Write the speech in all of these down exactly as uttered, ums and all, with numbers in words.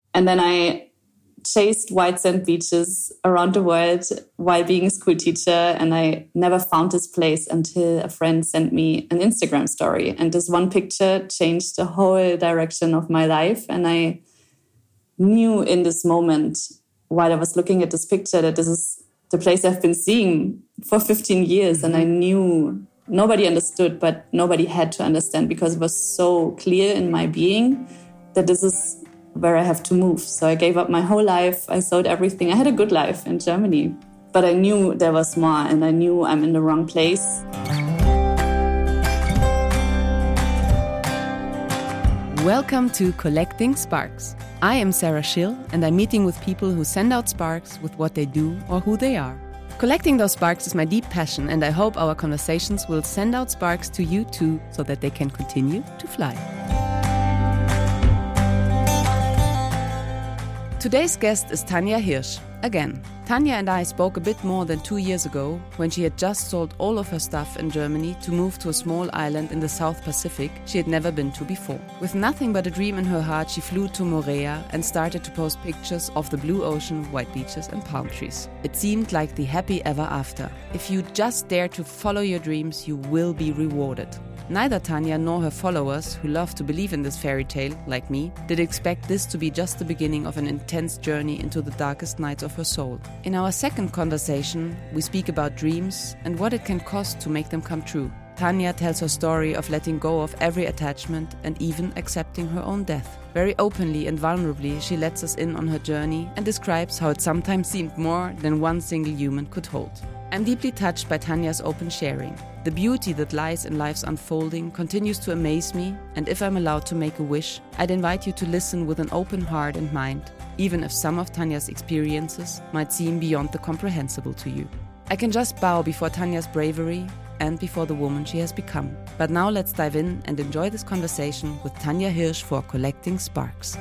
And then I chased white sand beaches around the world while being a school teacher. And I never found this place until a friend sent me an Instagram story. And this one picture changed the whole direction of my life. And I knew in this moment, while I was looking at this picture, that this is the place I've been seeing for fifteen years. And I knew nobody understood, but nobody had to understand, because it was so clear in my being that this is where I have to move. So I gave up my whole life. I sold everything. I had a good life in Germany, but I knew there was more, and I knew I'm in the wrong place. Welcome to Collecting Sparks. I am Sarah Schill, and I'm meeting with people who send out sparks with what they do or who they are. Collecting those sparks is my deep passion, and I hope our conversations will send out sparks to you too, so that they can continue to fly. Today's guest is Tanja Hirsch. Again, Tanja and I spoke a bit more than two years ago, when she had just sold all of her stuff in Germany to move to a small island in the South Pacific she had never been to before. With nothing but a dream in her heart, she flew to Moorea and started to post pictures of the blue ocean, white beaches and palm trees. It seemed like the happy ever after. If you just dare to follow your dreams, you will be rewarded. Neither Tanja nor her followers, who love to believe in this fairy tale, like me, did expect this to be just the beginning of an intense journey into the darkest nights of her soul. In our second conversation, we speak about dreams and what it can cost to make them come true. Tanja tells her story of letting go of every attachment and even accepting her own death. Very openly and vulnerably, she lets us in on her journey and describes how it sometimes seemed more than one single human could hold. I'm deeply touched by Tanja's open sharing. The beauty that lies in life's unfolding continues to amaze me, and if I'm allowed to make a wish, I'd invite you to listen with an open heart and mind, even if some of Tanja's experiences might seem beyond the comprehensible to you. I can just bow before Tanja's bravery and before the woman she has become. But now let's dive in and enjoy this conversation with Tanja Hirsch for Collecting Sparks.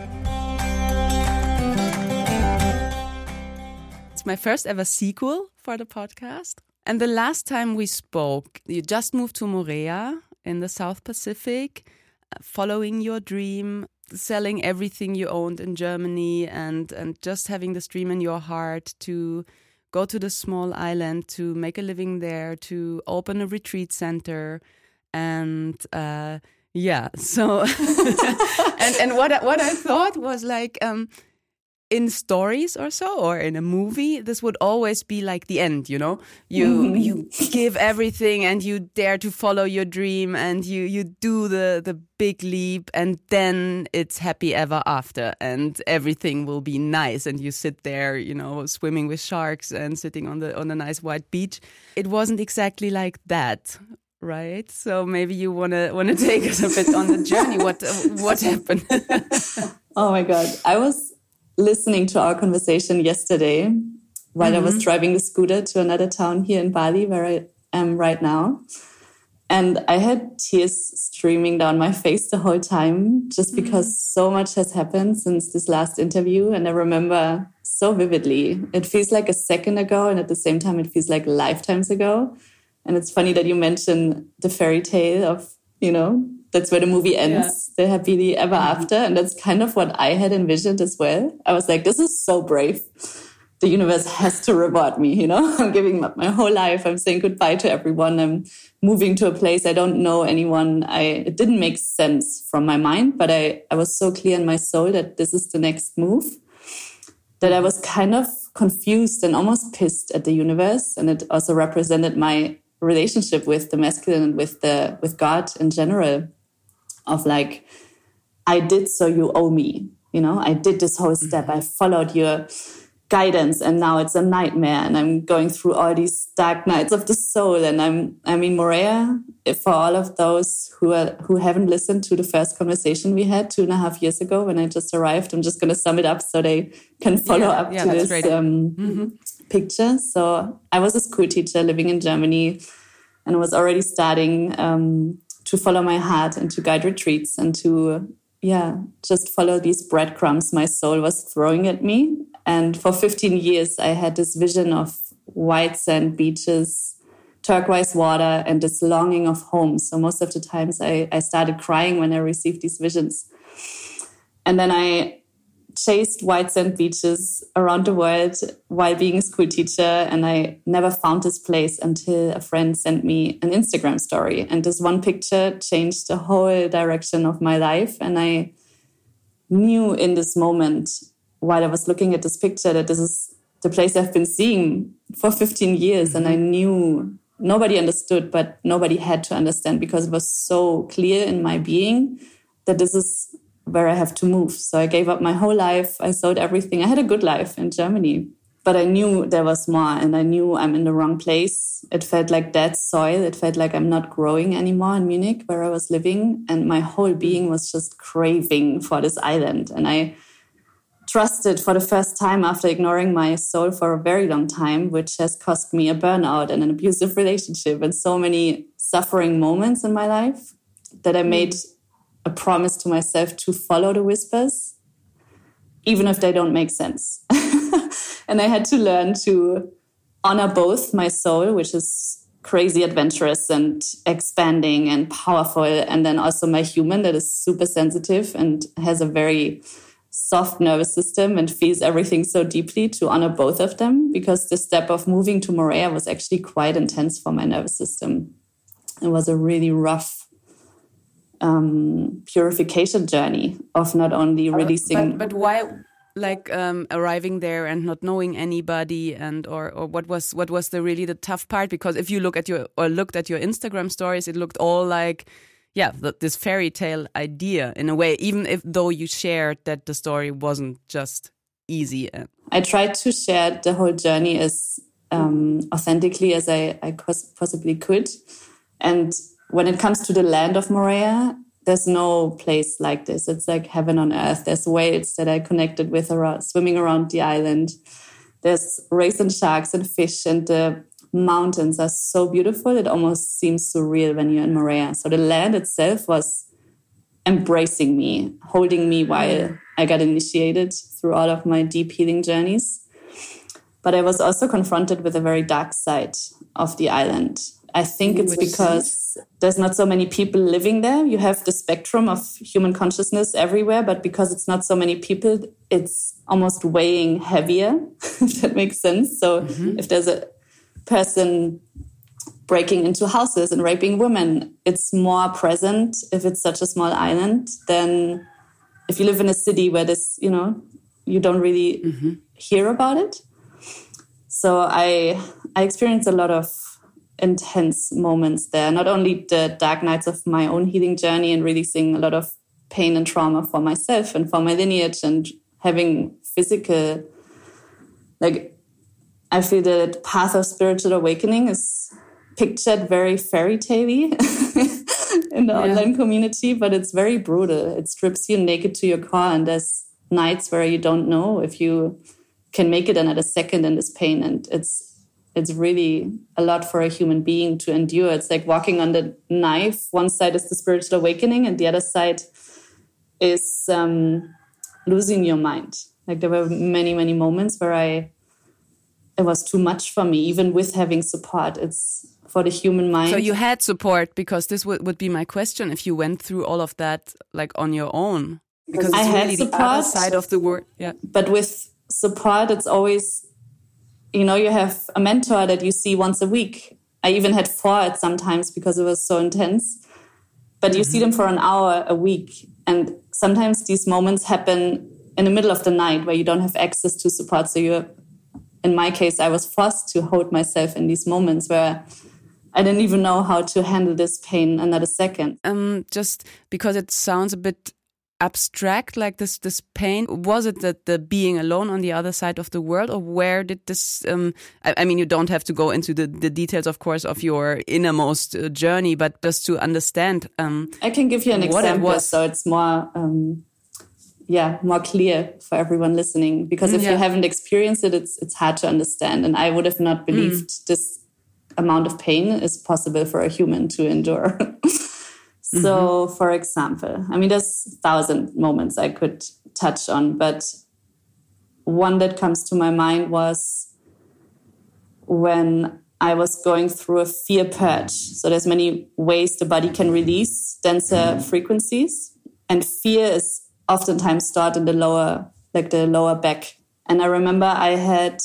It's my first ever sequel for the podcast. And the last time we spoke, you just moved to Moorea in the South Pacific, following your dream, selling everything you owned in Germany, and, and just having this dream in your heart to go to the small island, to make a living there, to open a retreat center. And uh, yeah, so, and, and what, I, what I thought was like, um, in stories or so, or in a movie, this would always be like the end, you know? You mm-hmm. you give everything and you dare to follow your dream and you, you do the, the big leap, and then it's happy ever after and everything will be nice and you sit there, you know, swimming with sharks and sitting on the on a nice white beach. It wasn't exactly like that, right? So maybe you wanna wanna take us a bit on the journey. What what happened? Oh my God. I was listening to our conversation yesterday while mm-hmm. I was driving the scooter to another town here in Bali, where I am right now. And I had tears streaming down my face the whole time, just because mm-hmm. so much has happened since this last interview. And I remember so vividly. It feels like a second ago, and at the same time, it feels like lifetimes ago. And it's funny that you mentioned the fairy tale of, you know, that's where the movie ends, yeah. the happily ever mm-hmm. after. And that's kind of what I had envisioned as well. I was like, this is so brave. The universe has to reward me, you know? I'm giving up my whole life. I'm saying goodbye to everyone. I'm moving to a place I don't know anyone. I It didn't make sense from my mind, but I, I was so clear in my soul that this is the next move, that I was kind of confused and almost pissed at the universe. And it also represented my relationship with the masculine and with the with God in general. Of like, I did, so you owe me. You know, I did this whole step. I followed your guidance, and now it's a nightmare. And I'm going through all these dark nights of the soul. And I'm, I mean, Moorea, for all of those who are who haven't listened to the first conversation we had two and a half years ago when I just arrived, I'm just going to sum it up so they can follow yeah, up yeah, to this um, mm-hmm. picture. So I was a school teacher living in Germany, and was already starting um, to follow my heart and to guide retreats and to, yeah, just follow these breadcrumbs my soul was throwing at me. And for fifteen years, I had this vision of white sand beaches, turquoise water, and this longing of home. So most of the times I, I started crying when I received these visions. And then I chased white sand beaches around the world while being a school teacher. And I never found this place until a friend sent me an Instagram story. And this one picture changed the whole direction of my life. And I knew in this moment, while I was looking at this picture, that this is the place I've been seeing for fifteen years. And I knew nobody understood, but nobody had to understand, because it was so clear in my being that this is where I have to move. So I gave up my whole life. I sold everything. I had a good life in Germany, but I knew there was more, and I knew I'm in the wrong place. It felt like dead soil. It felt like I'm not growing anymore in Munich, where I was living. And my whole being was just craving for this island. And I trusted for the first time, after ignoring my soul for a very long time, which has cost me a burnout and an abusive relationship and so many suffering moments in my life, that I made a promise to myself to follow the whispers, even if they don't make sense. And I had to learn to honor both my soul, which is crazy adventurous and expanding and powerful, and then also my human that is super sensitive and has a very soft nervous system and feels everything so deeply, to honor both of them, because the step of moving to Moorea was actually quite intense for my nervous system. It was a really rough um, purification journey of not only releasing... But, but why, like um, arriving there and not knowing anybody, and or or what was what was the really the tough part? Because if you look at your or looked at your Instagram stories, it looked all like, yeah, the, this fairy tale idea in a way, even if though you shared that the story wasn't just easy. I tried to share the whole journey as um, authentically as I, I possibly could. And when it comes to the land of Moorea, there's no place like this. It's like heaven on earth. There's whales that I connected with around, swimming around the island. There's rays and sharks and fish, and the mountains are so beautiful. It almost seems surreal when you're in Moorea. So the land itself was embracing me, holding me while I got initiated through all of my deep healing journeys. But I was also confronted with a very dark side of the island. I think it's because there's not so many people living there. You have the spectrum of human consciousness everywhere, but because it's not so many people, it's almost weighing heavier, if that makes sense. So mm-hmm. if there's a person breaking into houses and raping women, it's more present if it's such a small island than if you live in a city where this, you know, you don't really mm-hmm. hear about it. So I I experienced a lot of intense moments there, not only the dark nights of my own healing journey and releasing a lot of pain and trauma for myself and for my lineage, and having physical, like, I feel that path of spiritual awakening is pictured very fairy tale-y in the yeah. online community, but it's very brutal. It strips you naked to your core, and there's nights where you don't know if you can make it another second in this pain, and it's It's really a lot for a human being to endure. It's like walking on the knife. One side is the spiritual awakening, and the other side is um, losing your mind. Like, there were many, many moments where I, it was too much for me, even with having support. It's for the human mind. So you had support, because this would, would be my question, if you went through all of that like on your own. Because it's I really had support, the other side of the world. Yeah. But with support, it's always... You know, you have a mentor that you see once a week. I even had four at sometimes because it was so intense. But you mm-hmm. see them for an hour a week. And sometimes these moments happen in the middle of the night where you don't have access to support. So you, in my case, I was forced to hold myself in these moments where I didn't even know how to handle this pain another second. Um, just because it sounds a bit abstract, like this this pain, was it that the being alone on the other side of the world, or where did this um I, I mean, you don't have to go into the, the details, of course, of your innermost uh, journey, but just to understand um I can give you an example it so it's more um yeah more clear for everyone listening, because if yeah. you haven't experienced it, it's it's hard to understand, and I would have not believed mm. this amount of pain is possible for a human to endure. So, mm-hmm. for example, I mean, there's a thousand moments I could touch on, but one that comes to my mind was when I was going through a fear purge. So there's many ways the body can release denser mm-hmm. frequencies, and fear is oftentimes stored in the lower like the lower back. And I remember I had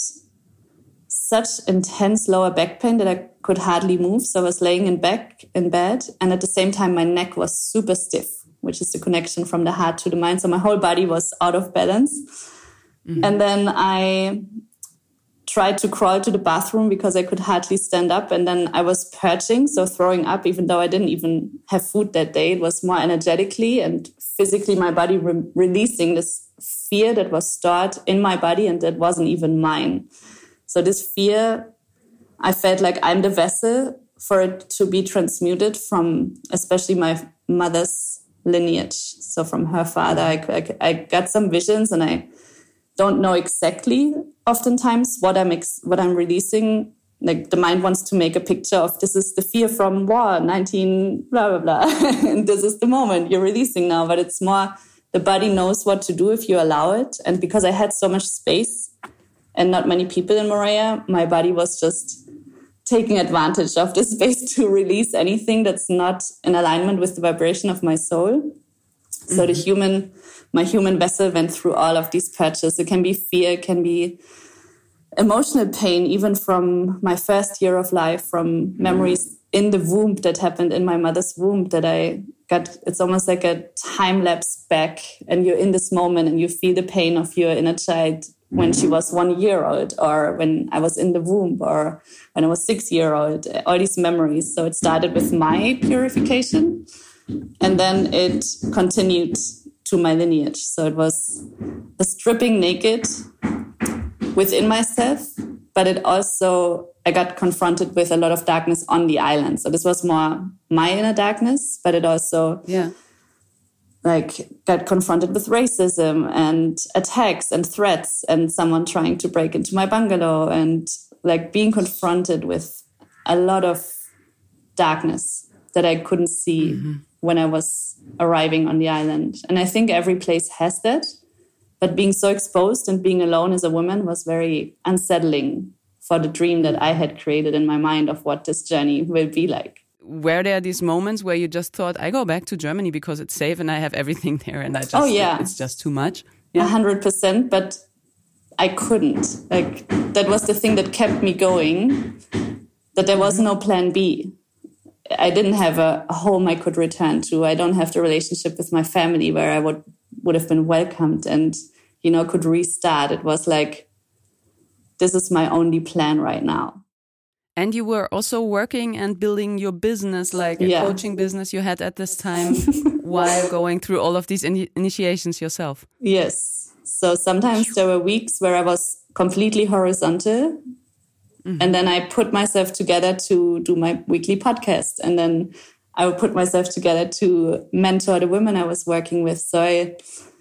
such intense lower back pain that I could hardly move. So I was laying in back in bed. And at the same time, my neck was super stiff, which is the connection from the heart to the mind. So my whole body was out of balance. Mm-hmm. And then I tried to crawl to the bathroom because I could hardly stand up. And then I was purging, so throwing up, even though I didn't even have food that day. It was more energetically and physically my body re- releasing this fear that was stored in my body and that wasn't even mine. So this fear, I felt like I'm the vessel for it to be transmuted from especially my mother's lineage. So from her father, I, I, I got some visions and I don't know exactly oftentimes what I'm ex- what I'm releasing. Like the mind wants to make a picture of this is the fear from war, nineteen blah, blah, blah. And this is the moment you're releasing now. But it's more the body knows what to do if you allow it. And because I had so much space and not many people in Morea, my body was just taking advantage of this space to release anything that's not in alignment with the vibration of my soul. Mm-hmm. So the human, my human vessel went through all of these purges. It can be fear, it can be emotional pain, even from my first year of life, from memories in the womb that happened in my mother's womb that I got. It's almost like a time lapse back and you're in this moment and you feel the pain of your inner child when she was one year old or when I was in the womb or when I was six year old, all these memories. So it started with my purification and then it continued to my lineage. So it was a stripping naked within myself, but it also, I got confronted with a lot of darkness on the island. So this was more my inner darkness, but it also yeah. like got confronted with racism and attacks and threats and someone trying to break into my bungalow and like being confronted with a lot of darkness that I couldn't see mm-hmm. when I was arriving on the island. And I think every place has that. But being so exposed and being alone as a woman was very unsettling for the dream that I had created in my mind of what this journey will be like. Were there these moments where you just thought, I go back to Germany because it's safe and I have everything there and I just, oh, yeah. it's just too much? A hundred percent, but I couldn't. Like that was the thing that kept me going, that there was no plan B. I didn't have a, a home I could return to. I don't have the relationship with my family where I would, would have been welcomed and, you know, could restart. It was like, this is my only plan right now. And you were also working and building your business, like a yeah. coaching business you had at this time while going through all of these in- initiations yourself. Yes. So sometimes there were weeks where I was completely horizontal. Mm-hmm. And then I put myself together to do my weekly podcast. And then I would put myself together to mentor the women I was working with. So I,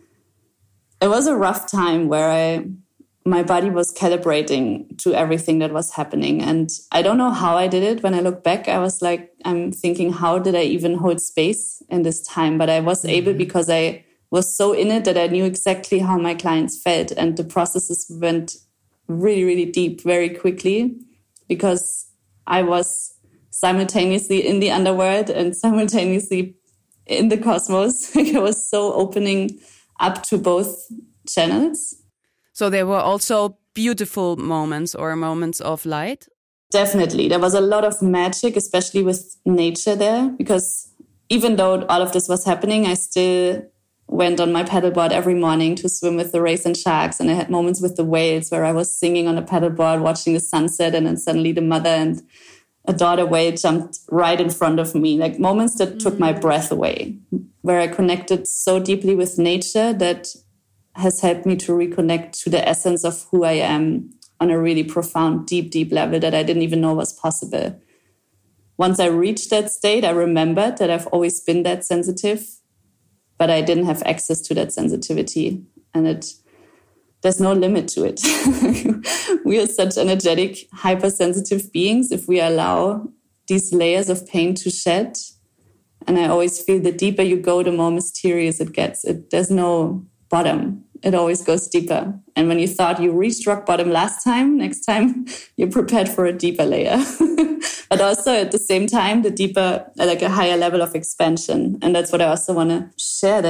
it was a rough time where I... my body was calibrating to everything that was happening. And I don't know how I did it. When I look back, I was like, I'm thinking, how did I even hold space in this time? But I was mm-hmm. able because I was so in it that I knew exactly how my clients felt. And the processes went really, really deep very quickly because I was simultaneously in the underworld and simultaneously in the cosmos. I was so opening up to both channels. So there were also beautiful moments or moments of light? Definitely. There was a lot of magic, especially with nature there, because even though all of this was happening, I still went on my paddleboard every morning to swim with the rays and sharks. And I had moments with the whales where I was singing on a paddleboard, watching the sunset, and then suddenly the mother and a daughter whale jumped right in front of me. Like moments that mm-hmm. took my breath away, where I connected so deeply with nature that has helped me to reconnect to the essence of who I am on a really profound, deep, deep level that I didn't even know was possible. Once I reached that state, I remembered that I've always been that sensitive, but I didn't have access to that sensitivity. And it there's no limit to it. We are such energetic, hypersensitive beings if we allow these layers of pain to shed. And I always feel the deeper you go, the more mysterious it gets. It, there's no bottom. It always goes deeper. And when you thought you reached rock bottom last time, next time you're prepared for a deeper layer. But also at the same time, the deeper, like a higher level of expansion. And that's what I also want to share, that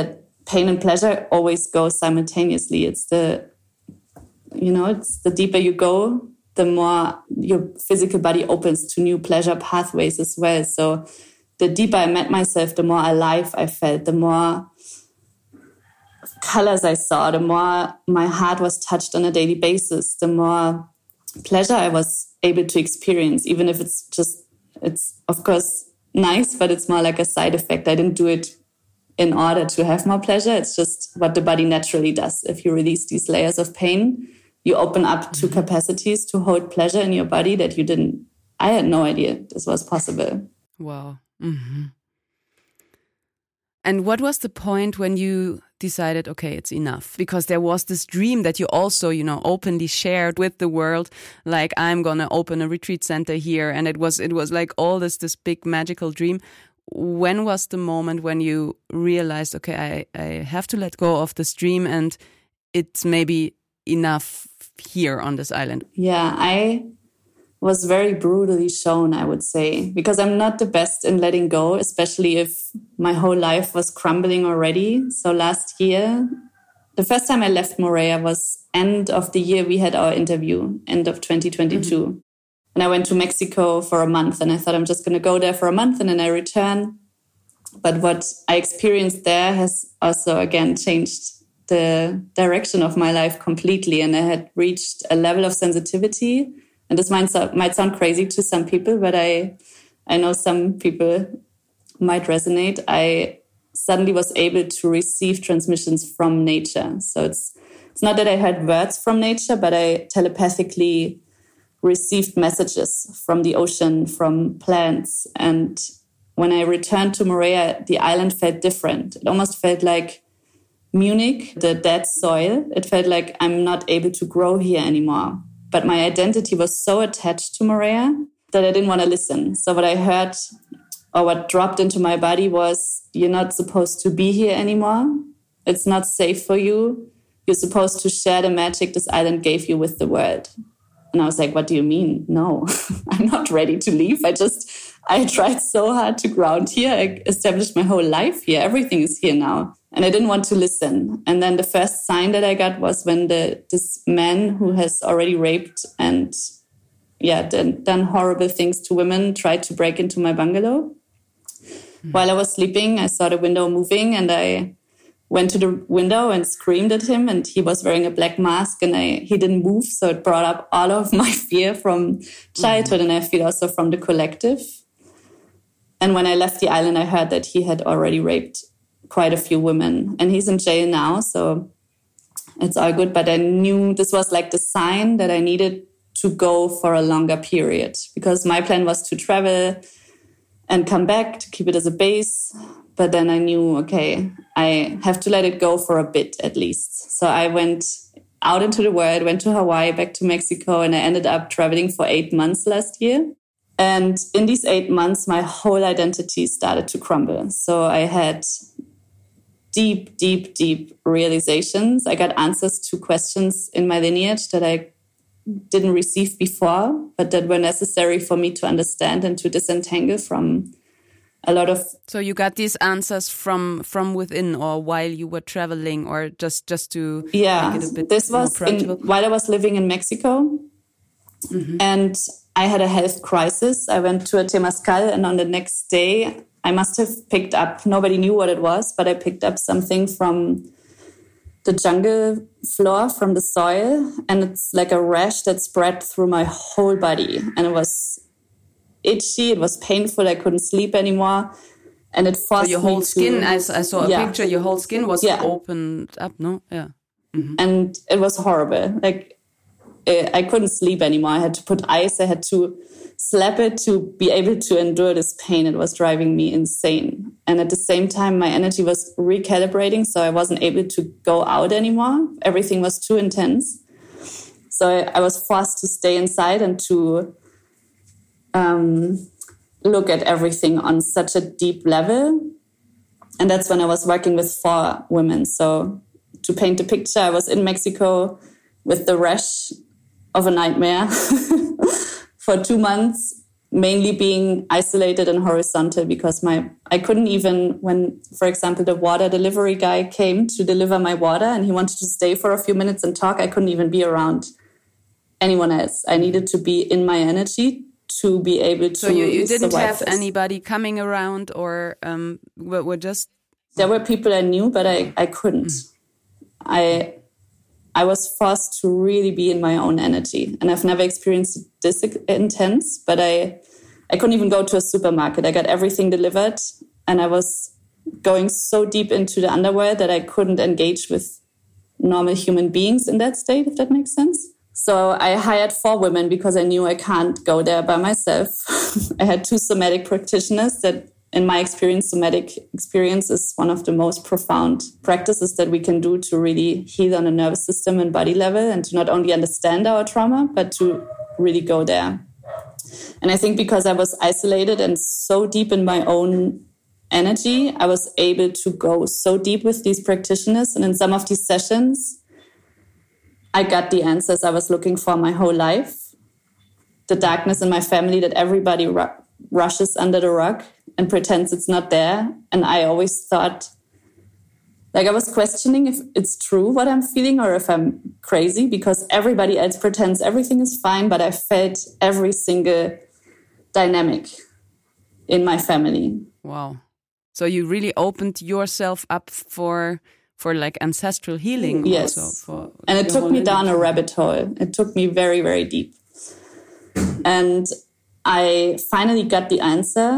pain and pleasure always go simultaneously. It's the, you know, it's the deeper you go, the more your physical body opens to new pleasure pathways as well. So the deeper I met myself, the more alive I felt, the more colors I saw, the more my heart was touched on a daily basis, the more pleasure I was able to experience, even if it's just, it's of course nice, but it's more like a side effect. I didn't do it in order to have more pleasure. It's just what the body naturally does. If you release these layers of pain, you open up to capacities to hold pleasure in your body that you didn't, I had no idea this was possible. Wow. Mm-hmm. And what was the point when you decided, okay, it's enough? Because there was this dream that you also, you know, openly shared with the world, like I'm going to open a retreat center here. And it was, it was like all this, this big magical dream. When was the moment when you realized, okay, I, I have to let go of this dream and it's maybe enough here on this island? Yeah, I was very brutally shown, I would say, because I'm not the best in letting go, especially if my whole life was crumbling already. So last year, the first time I left Moorea was end of the year we had our interview, end of twenty twenty-two. Mm-hmm. And I went to Mexico for a month and I thought I'm just going to go there for a month and then I return. But what I experienced there has also, again, changed the direction of my life completely. And I had reached a level of sensitivity. And this might, might sound crazy to some people, but I, I know some people might resonate. I suddenly was able to receive transmissions from nature. So it's it's not that I heard words from nature, but I telepathically received messages from the ocean, from plants. And when I returned to Moorea, the island felt different. It almost felt like Munich, the dead soil. It felt like I'm not able to grow here anymore. But my identity was so attached to Moorea that I didn't want to listen. So what I heard or what dropped into my body was, you're not supposed to be here anymore. It's not safe for you. You're supposed to share the magic this island gave you with the world. And I was like, what do you mean? No, I'm not ready to leave. I just, I tried so hard to ground here. I established my whole life here. Everything is here now. And I didn't want to listen. And then the first sign that I got was when the this man who has already raped and yeah done, done horrible things to women tried to break into my bungalow. Mm-hmm. While I was sleeping, I saw the window moving and I went to the window and screamed at him. And he was wearing a black mask and I he didn't move. So it brought up all of my fear from childhood mm-hmm. and I feel also from the collective. And when I left the island, I heard that he had already raped quite a few women and he's in jail now, so it's all good. But I knew this was like the sign that I needed to go for a longer period because my plan was to travel and come back to keep it as a base. But then I knew, okay, I have to let it go for a bit at least. So I went out into the world, went to Hawaii, back to Mexico, and I ended up traveling for eight months last year. And in these eight months, my whole identity started to crumble. So I had deep, deep, deep realizations. I got answers to questions in my lineage that I didn't receive before, but that were necessary for me to understand and to disentangle from a lot of... So you got these answers from from within or while you were traveling or just, just to yeah, make it a bit this was more in, while I was living in Mexico mm-hmm. and I had a health crisis. I went to a Temazcal and on the next day I must have picked up, nobody knew what it was, but I picked up something from the jungle floor, from the soil. And it's like a rash that spread through my whole body. And it was itchy, it was painful, I couldn't sleep anymore. And it forced so your whole me skin, to, I, I saw a yeah. picture, your whole skin was yeah. opened up, no? Yeah. Mm-hmm. And it was horrible. Like, I couldn't sleep anymore. I had to put ice, I had to slap it to be able to endure this pain. It was driving me insane. And at the same time, my energy was recalibrating, so I wasn't able to go out anymore. Everything was too intense. So I, I was forced to stay inside and to um, look at everything on such a deep level. And that's when I was working with four women. So to paint the picture, I was in Mexico with the rash of a nightmare for two months, mainly being isolated and horizontal because my I couldn't even, when, for example, the water delivery guy came to deliver my water and he wanted to stay for a few minutes and talk, I couldn't even be around anyone else. I needed to be in my energy to be able to. So you, you didn't have this. anybody coming around, or um, were, were just. There were people I knew, but I, I couldn't. Mm. I I was forced to really be in my own energy. And I've never experienced it this intense, but I, I couldn't even go to a supermarket. I got everything delivered and I was going so deep into the underworld that I couldn't engage with normal human beings in that state, if that makes sense. So I hired four women because I knew I can't go there by myself. I had two somatic practitioners that, in my experience, somatic experience is one of the most profound practices that we can do to really heal on a nervous system and body level and to not only understand our trauma, but to really go there. And I think because I was isolated and so deep in my own energy, I was able to go so deep with these practitioners. And in some of these sessions, I got the answers I was looking for my whole life. The darkness in my family that everybody ru- rushes under the rug and pretends it's not there. And I always thought, like I was questioning if it's true what I'm feeling or if I'm crazy because everybody else pretends everything is fine, but I felt every single dynamic in my family. Wow. So you really opened yourself up for for like ancestral healing. Yes. Also for and it took me down a rabbit hole. It took me very, very deep. And I finally got the answer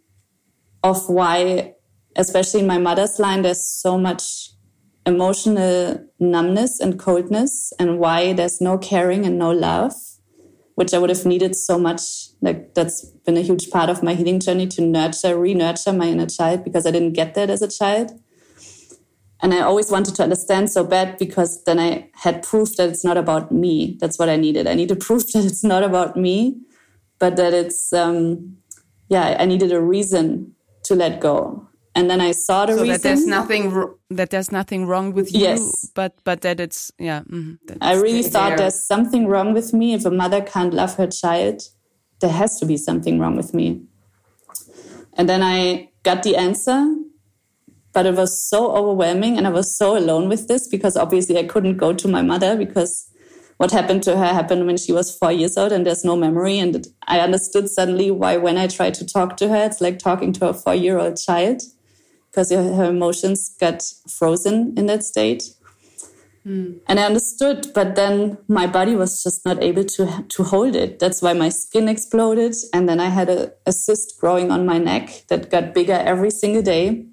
of why, especially in my mother's line, there's so much emotional numbness and coldness and why there's no caring and no love, which I would have needed so much. Like that's been a huge part of my healing journey to nurture, re-nurture my inner child because I didn't get that as a child. And I always wanted to understand so bad because then I had proof that it's not about me. That's what I needed. I needed proof that it's not about me, but that it's, um, yeah, I needed a reason to let go. And then I saw the so reason. that there's nothing that there's nothing wrong with you, yes. but but that it's yeah. Mm, I really thought there. There's something wrong with me. If a mother can't love her child, there has to be something wrong with me. And then I got the answer, but it was so overwhelming, and I was so alone with this because obviously I couldn't go to my mother because what happened to her happened when she was four years old and there's no memory. And I understood suddenly why when I tried to talk to her, it's like talking to a four-year-old child because her emotions got frozen in that state. Mm. And I understood, but then my body was just not able to, to hold it. That's why my skin exploded. And then I had a, a cyst growing on my neck that got bigger every single day.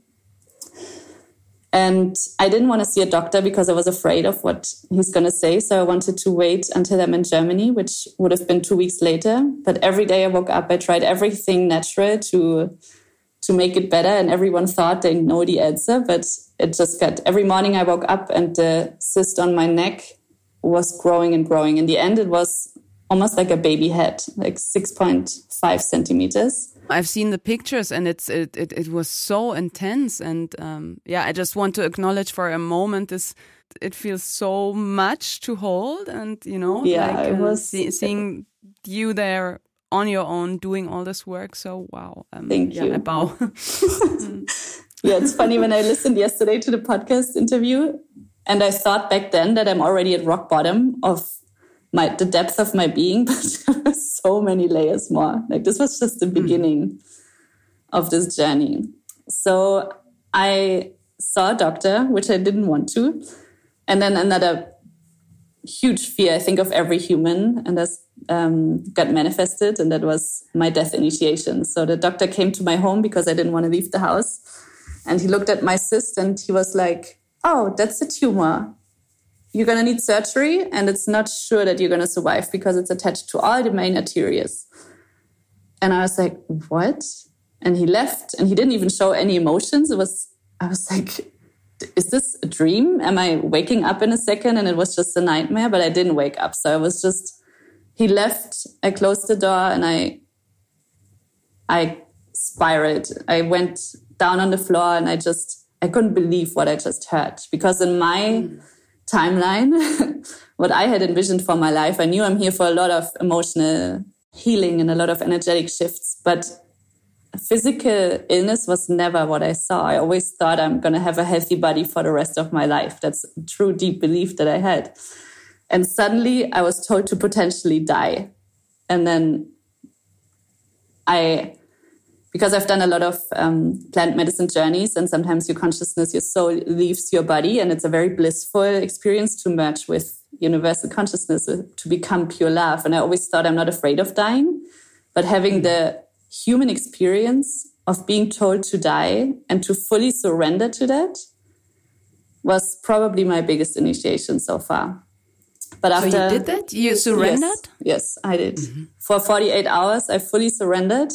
And I didn't want to see a doctor because I was afraid of what he's going to say. So I wanted to wait until I'm in Germany, which would have been two weeks later. But every day I woke up, I tried everything natural to to make it better. And everyone thought they know the answer. But it just got, every morning I woke up and the cyst on my neck was growing and growing. In the end, it was almost like a baby head, like six point five centimeters. I've seen the pictures and it's it it, it was so intense, and um, yeah, I just want to acknowledge for a moment this. It feels so much to hold, and you know, yeah, like, it uh, was see, seeing you there on your own doing all this work. So wow, um, thank yeah, you. I bow. Yeah, it's funny when I listened yesterday to the podcast interview, and I thought back then that I'm already at rock bottom of. My, the depth of my being, but there were so many layers more. Like this was just the beginning mm. of this journey. So I saw a doctor, which I didn't want to. And then another huge fear, I think, of every human, and that's um, got manifested, and that was my death initiation. So the doctor came to my home because I didn't want to leave the house. And he looked at my cyst and he was like, oh, that's a tumor. You're going to need surgery, and it's not sure that you're going to survive because it's attached to all the main arteries. And I was like, what? And he left, and he didn't even show any emotions. It was, I was like, is this a dream? Am I waking up in a second? And it was just a nightmare, but I didn't wake up. So I was just, he left, I closed the door, and I, I spiraled. I went down on the floor, and I just, I couldn't believe what I just heard. Because in my mm. timeline, what I had envisioned for my life, I knew I'm here for a lot of emotional healing and a lot of energetic shifts. But physical illness was never what I saw. I always thought I'm going to have a healthy body for the rest of my life. That's a true deep belief that I had. And suddenly I was told to potentially die. And then I, because I've done a lot of um, plant medicine journeys, and sometimes your consciousness, your soul leaves your body, and it's a very blissful experience to merge with universal consciousness, to become pure love. And I always thought I'm not afraid of dying, but having the human experience of being told to die and to fully surrender to that was probably my biggest initiation so far. But after, so you did that? You surrendered? Yes, yes I did. Mm-hmm. For forty-eight hours, I fully surrendered.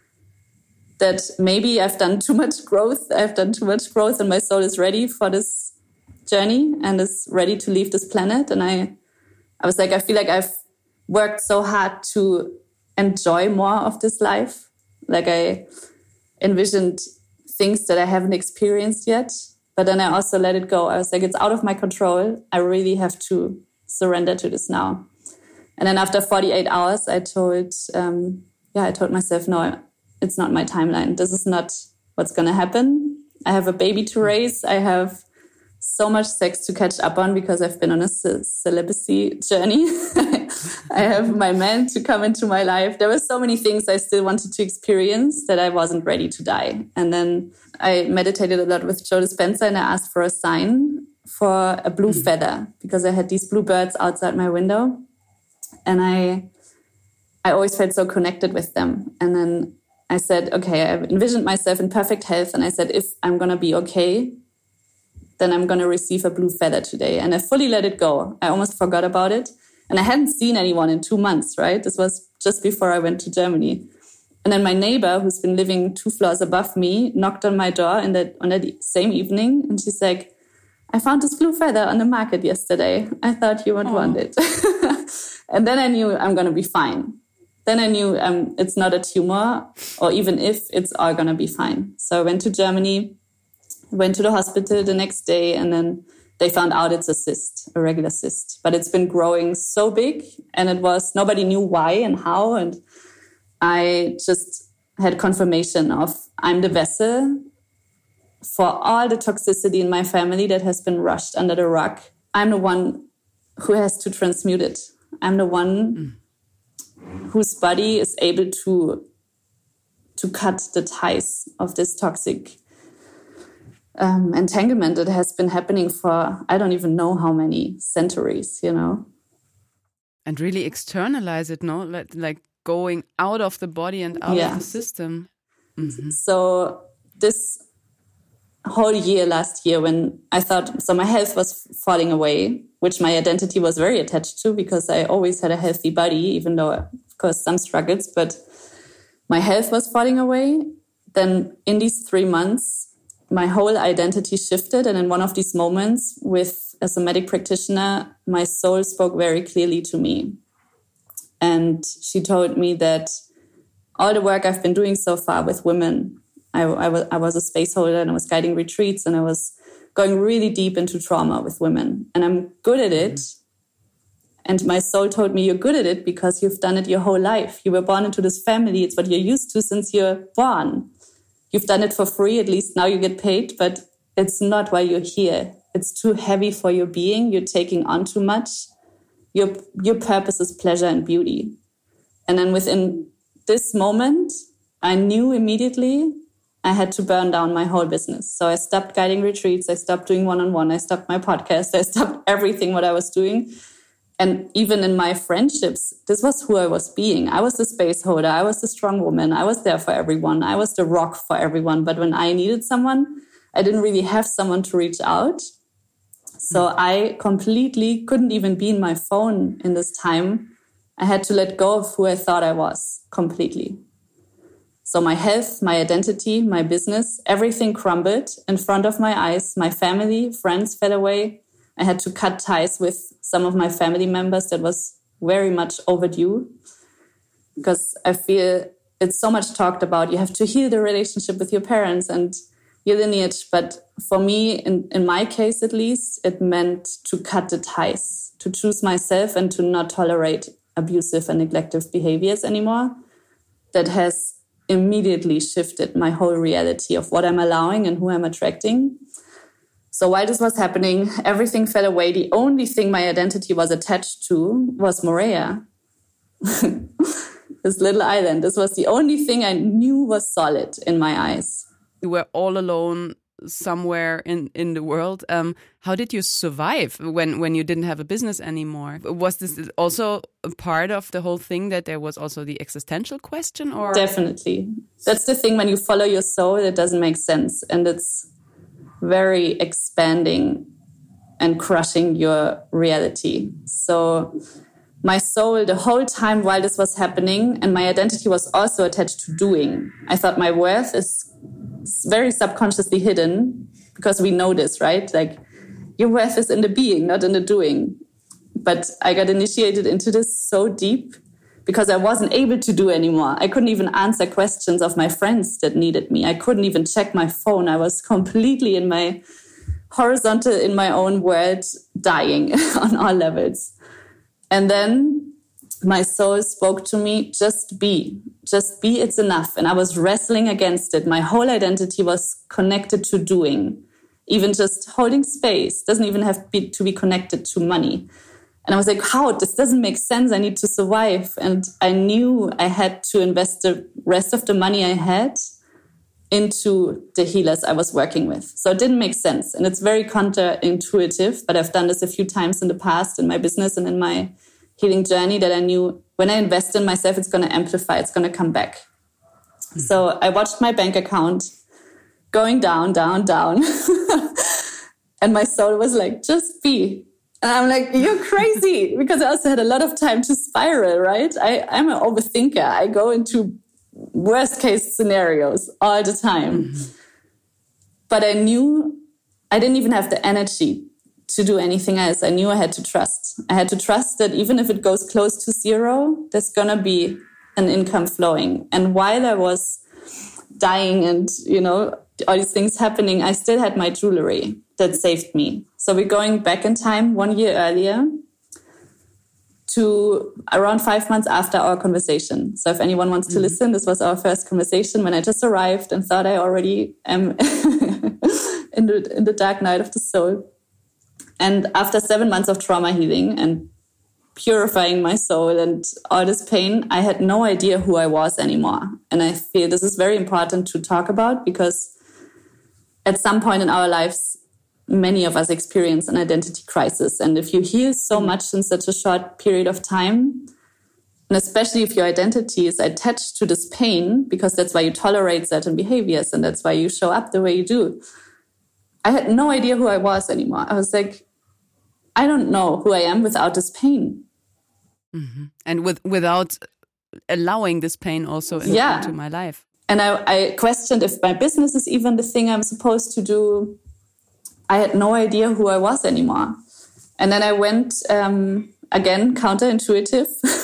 That maybe I've done too much growth. I've done too much growth and my soul is ready for this journey and is ready to leave this planet. And I, I was like, I feel like I've worked so hard to enjoy more of this life. Like I envisioned things that I haven't experienced yet. But then I also let it go. I was like, it's out of my control. I really have to surrender to this now. And then after forty-eight hours, I told, um, yeah, I told myself, no, it's not my timeline. This is not what's going to happen. I have a baby to raise. I have so much sex to catch up on because I've been on a c- celibacy journey. I have my man to come into my life. There were so many things I still wanted to experience that I wasn't ready to die. And then I meditated a lot with Joe Dispenza and I asked for a sign for a blue mm-hmm. feather because I had these blue birds outside my window. And I, I always felt so connected with them. And then I said, okay, I envisioned myself in perfect health. And I said, if I'm going to be okay, then I'm going to receive a blue feather today. And I fully let it go. I almost forgot about it. And I hadn't seen anyone in two months, right? This was just before I went to Germany. And then my neighbor, who's been living two floors above me, knocked on my door in that, on that same evening. And she's like, I found this blue feather on the market yesterday. I thought you would oh. want it. And then I knew I'm going to be fine. Then I knew um, it's not a tumor, or even if, it's all going to be fine. So I went to Germany, went to the hospital the next day, and then they found out it's a cyst, a regular cyst. But it's been growing so big, and it was, nobody knew why and how. And I just had confirmation of I'm the vessel for all the toxicity in my family that has been rushed under the rug. I'm the one who has to transmute it. I'm the one... Mm. whose body is able to to cut the ties of this toxic um, entanglement that has been happening for, I don't even know how many centuries, you know. And really externalize it, no? Like, like going out of the body and out yeah. of the system. Mm-hmm. So this whole year, last year, when I thought, so my health was falling away, which my identity was very attached to because I always had a healthy body, even though, of course, some struggles, but my health was falling away. Then in these three months, my whole identity shifted. And in one of these moments with a somatic practitioner, my soul spoke very clearly to me. And she told me that all the work I've been doing so far with women, I, I, was, I was a space holder and I was guiding retreats and I was going really deep into trauma with women. And I'm good at it. And my soul told me, you're good at it because you've done it your whole life. You were born into this family. It's what you're used to since you're born. You've done it for free. At least now you get paid, but it's not why you're here. It's too heavy for your being. You're taking on too much. Your, your purpose is pleasure and beauty. And then within this moment, I knew immediately I had to burn down my whole business. So I stopped guiding retreats. I stopped doing one-on-one. I stopped my podcast. I stopped everything what I was doing. And even in my friendships, this was who I was being. I was the space holder. I was the strong woman. I was there for everyone. I was the rock for everyone. But when I needed someone, I didn't really have someone to reach out. So I completely couldn't even be in my phone in this time. I had to let go of who I thought I was completely. So my health, my identity, my business, everything crumbled in front of my eyes. My family, friends fell away. I had to cut ties with some of my family members that was very much overdue because I feel it's so much talked about. You have to heal the relationship with your parents and your lineage. But for me, in, in my case at least, it meant to cut the ties, to choose myself and to not tolerate abusive and neglective behaviors anymore. That has immediately shifted my whole reality of what I'm allowing and who I'm attracting. So while this was happening, everything fell away. The only thing my identity was attached to was Moorea. This little island. This was the only thing I knew was solid in my eyes. You were all alone somewhere in, in the world. Um, how did you survive when, when you didn't have a business anymore? Was this also a part of the whole thing, that there was also the existential question? Or Definitely. That's the thing, when you follow your soul, it doesn't make sense. And it's very expanding and crushing your reality. So my soul, the whole time while this was happening, and my identity was also attached to doing. I thought my worth is very subconsciously hidden, because we know this, right? Like, your worth is in the being, not in the doing. But I got initiated into this so deep because I wasn't able to do anymore. I couldn't even answer questions of my friends that needed me. I couldn't even check my phone. I was completely in my horizontal, in my own world, dying on all levels. And then my soul spoke to me, just be, just be, it's enough. And I was wrestling against it. My whole identity was connected to doing. Even just holding space doesn't even have be, to be connected to money. And I was like, how? This doesn't make sense. I need to survive. And I knew I had to invest the rest of the money I had into the healers I was working with. So it didn't make sense. And it's very counterintuitive, but I've done this a few times in the past in my business and in my healing journey, that I knew when I invest in myself, it's going to amplify, it's going to come back. Mm-hmm. So I watched my bank account going down, down, down. And my soul was like, just be. And I'm like, you're crazy. Because I also had a lot of time to spiral, right? I, I'm an overthinker. I go into worst case scenarios all the time. Mm-hmm. But I knew I didn't even have the energy to do anything else. I knew I had to trust. I had to trust that even if it goes close to zero, there's going to be an income flowing. And while I was dying and, you know, all these things happening, I still had my jewelry that saved me. So we're going back in time one year earlier to around five months after our conversation. So if anyone wants to mm-hmm. listen, this was our first conversation when I just arrived and thought I already am in the, in the dark night of the soul. And after seven months of trauma healing and purifying my soul and all this pain, I had no idea who I was anymore. And I feel this is very important to talk about, because at some point in our lives, many of us experience an identity crisis. And if you heal so much in such a short period of time, and especially if your identity is attached to this pain, because that's why you tolerate certain behaviors and that's why you show up the way you do. I had no idea who I was anymore. I was like, I don't know who I am without this pain. Mm-hmm. And with without allowing this pain also in, yeah. into my life. And I, I questioned if my business is even the thing I'm supposed to do. I had no idea who I was anymore. And then I went, um, again, counterintuitive,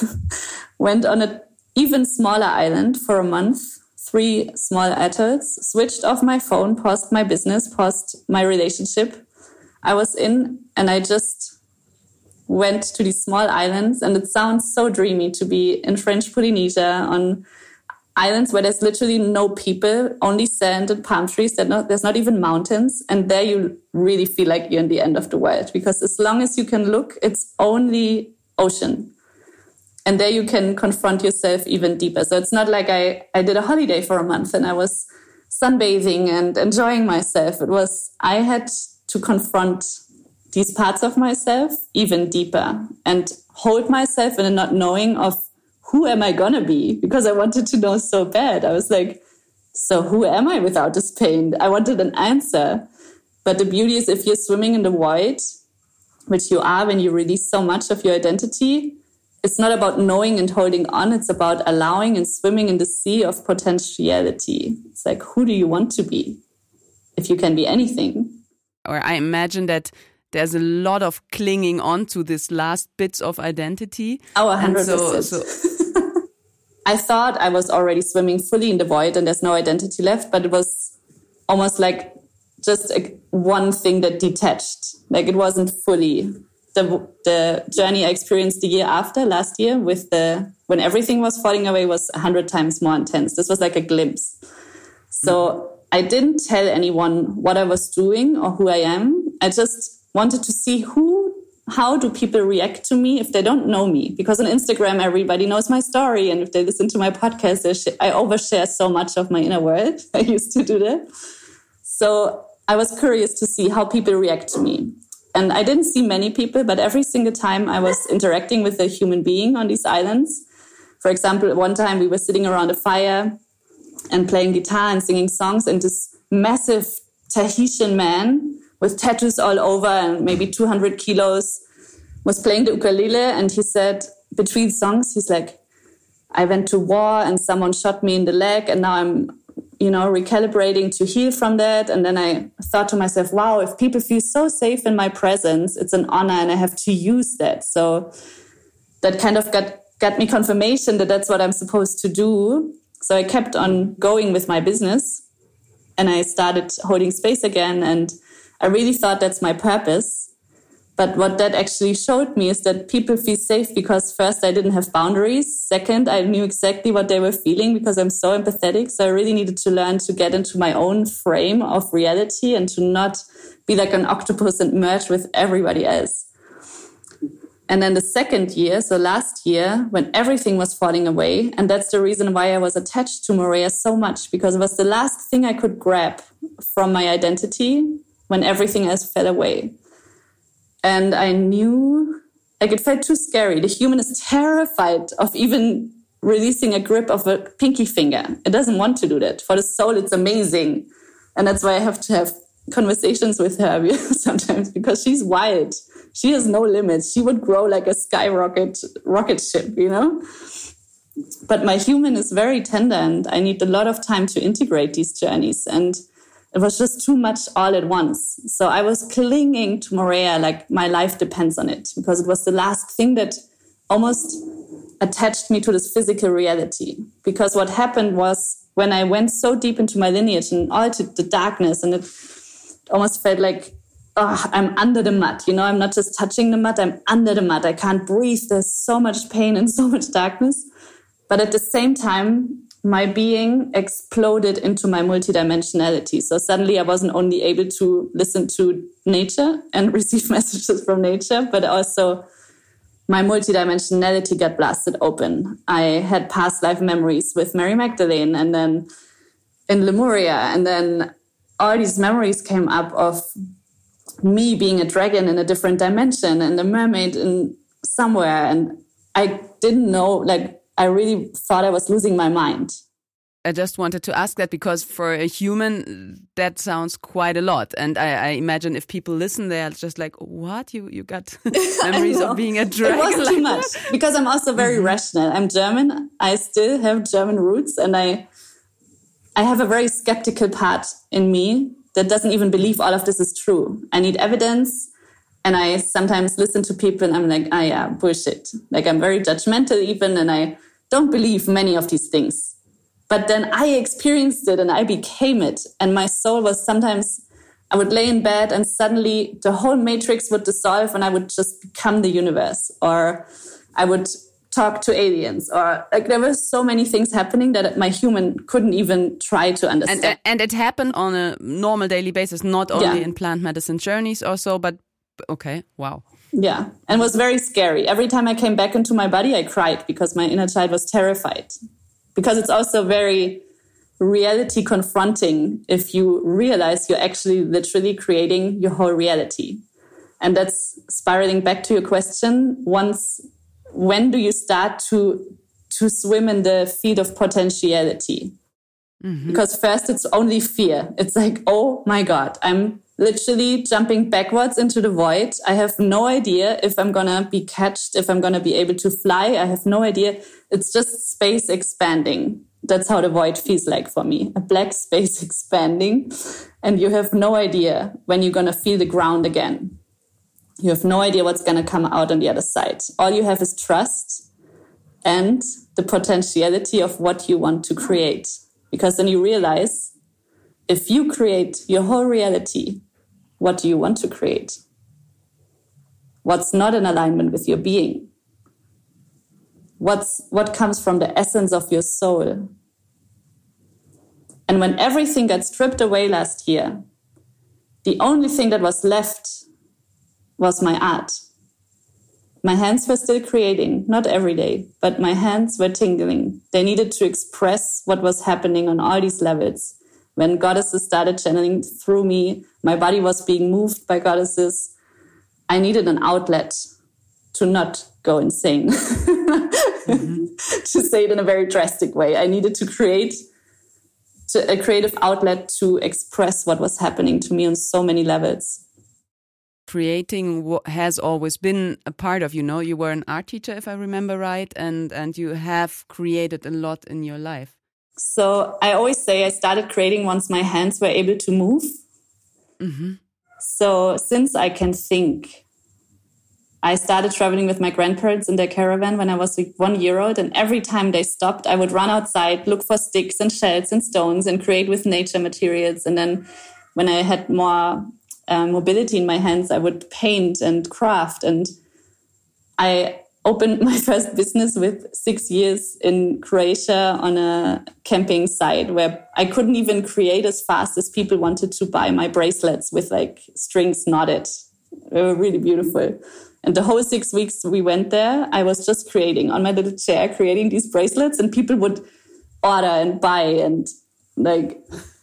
went on an even smaller island for a month, three small atolls, switched off my phone, paused my business, paused my relationship I was in, and I just went to these small islands. And it sounds so dreamy to be in French Polynesia on islands where there's literally no people, only sand and palm trees. There's not, there's not even mountains. And there you really feel like you're in the end of the world, because as long as you can look, it's only ocean. And there you can confront yourself even deeper. So it's not like I, I did a holiday for a month and I was sunbathing and enjoying myself. It was, I had to confront these parts of myself even deeper and hold myself in a not knowing of who am I going to be? Because I wanted to know so bad. I was like, so who am I without this pain? I wanted an answer. But the beauty is, if you're swimming in the void, which you are when you release so much of your identity, it's not about knowing and holding on. It's about allowing and swimming in the sea of potentiality. It's like, who do you want to be? If you can be anything. Or I imagine that there's a lot of clinging on to this last bits of identity. Oh, one hundred percent. So, so I thought I was already swimming fully in the void and there's no identity left, but it was almost like just a, one thing that detached. Like it wasn't fully the the journey I experienced the year after, last year, with the when everything was falling away, was a hundred times more intense. This was like a glimpse. So I didn't tell anyone what I was doing or who I am. I just wanted to see who, how do people react to me if they don't know me? Because on Instagram, everybody knows my story. And if they listen to my podcast, I overshare so much of my inner world. I used to do that. So I was curious to see how people react to me. And I didn't see many people, but every single time I was interacting with a human being on these islands. For example, one time we were sitting around a fire and playing guitar and singing songs, and this massive Tahitian man with tattoos all over and maybe two hundred kilos was playing the ukulele. And he said, between songs, he's like, I went to war and someone shot me in the leg, and now I'm, you know, recalibrating to heal from that. And then I thought to myself, wow, if people feel so safe in my presence, it's an honor and I have to use that. So that kind of got, got me confirmation that that's what I'm supposed to do. So I kept on going with my business and I started holding space again. And I really thought that's my purpose. But what that actually showed me is that people feel safe because first, I didn't have boundaries. Second, I knew exactly what they were feeling because I'm so empathetic. So I really needed to learn to get into my own frame of reality and to not be like an octopus and merge with everybody else. And then the second year, so last year, when everything was falling away, and that's the reason why I was attached to Moorea so much, because it was the last thing I could grab from my identity when everything else fell away. And I knew, like, it felt too scary. The human is terrified of even releasing a grip of a pinky finger. It doesn't want to do that. For the soul, it's amazing. And that's why I have to have conversations with her sometimes, because she's wild. She has no limits. She would grow like a skyrocket rocket ship, you know? But my human is very tender, and I need a lot of time to integrate these journeys. And it was just too much all at once. So I was clinging to Moorea like my life depends on it, because it was the last thing that almost attached me to this physical reality. Because what happened was when I went so deep into my lineage and all to the darkness, and it almost felt like, oh, I'm under the mud. You know, I'm not just touching the mud, I'm under the mud. I can't breathe. There's so much pain and so much darkness. But at the same time, my being exploded into my multidimensionality. So suddenly I wasn't only able to listen to nature and receive messages from nature, but also my multidimensionality got blasted open. I had past life memories with Mary Magdalene, and then in Lemuria, and then all these memories came up of me being a dragon in a different dimension and a mermaid in somewhere. And I didn't know, like, I really thought I was losing my mind. I just wanted to ask that because for a human, that sounds quite a lot. And I, I imagine if people listen, they're just like, what? You you got memories of being a dragon? It was too much. Because I'm also very mm-hmm. rational. I'm German. I still have German roots. And I, I have a very skeptical part in me that doesn't even believe all of this is true. I need evidence. And I sometimes listen to people and I'm like, ah, yeah, bullshit. Like, I'm very judgmental even, and I don't believe many of these things. But then I experienced it and I became it. And my soul was sometimes, I would lay in bed and suddenly the whole matrix would dissolve and I would just become the universe. Or I would talk to aliens, or like there were so many things happening that my human couldn't even try to understand. And, and it happened on a normal daily basis, not only yeah. in plant medicine journeys or so, but okay, wow. Yeah, and it was very scary. Every time I came back into my body, I cried because my inner child was terrified. Because it's also very reality confronting if you realize you're actually literally creating your whole reality. And that's spiraling back to your question. Once, when do you start to, to swim in the field of potentiality? Mm-hmm. Because first it's only fear. It's like, oh my God, I'm literally jumping backwards into the void. I have no idea if I'm going to be catched, if I'm going to be able to fly. I have no idea. It's just space expanding. That's how the void feels like for me. A black space expanding. And you have no idea when you're going to feel the ground again. You have no idea what's going to come out on the other side. All you have is trust and the potentiality of what you want to create. Because then you realize, if you create your whole reality, what do you want to create? what's not in alignment with your being. What's, what comes from the essence of your soul. And when everything got stripped away last year, the only thing that was left was my art. My hands were still creating, not every day, but my hands were tingling. They needed to express what was happening on all these levels. When goddesses started channeling through me, my body was being moved by goddesses. I needed an outlet to not go insane. Mm-hmm. To say it in a very drastic way. I needed to create to, a creative outlet to express what was happening to me on so many levels. Creating what has always been a part of you, know? You were an art teacher, if I remember right, and, and you have created a lot in your life. So I always say I started creating once my hands were able to move. Mm-hmm. So since I can think, I started traveling with my grandparents in their caravan when I was like one year old. And every time they stopped, I would run outside, look for sticks and shells and stones and create with nature materials. And then when I had more uh, mobility in my hands, I would paint and craft. And I opened my first business with six years in Croatia on a camping site where I couldn't even create as fast as people wanted to buy my bracelets with like strings knotted. They were really beautiful. And the whole six weeks we went there, I was just creating on my little chair, creating these bracelets, and people would order and buy. And like,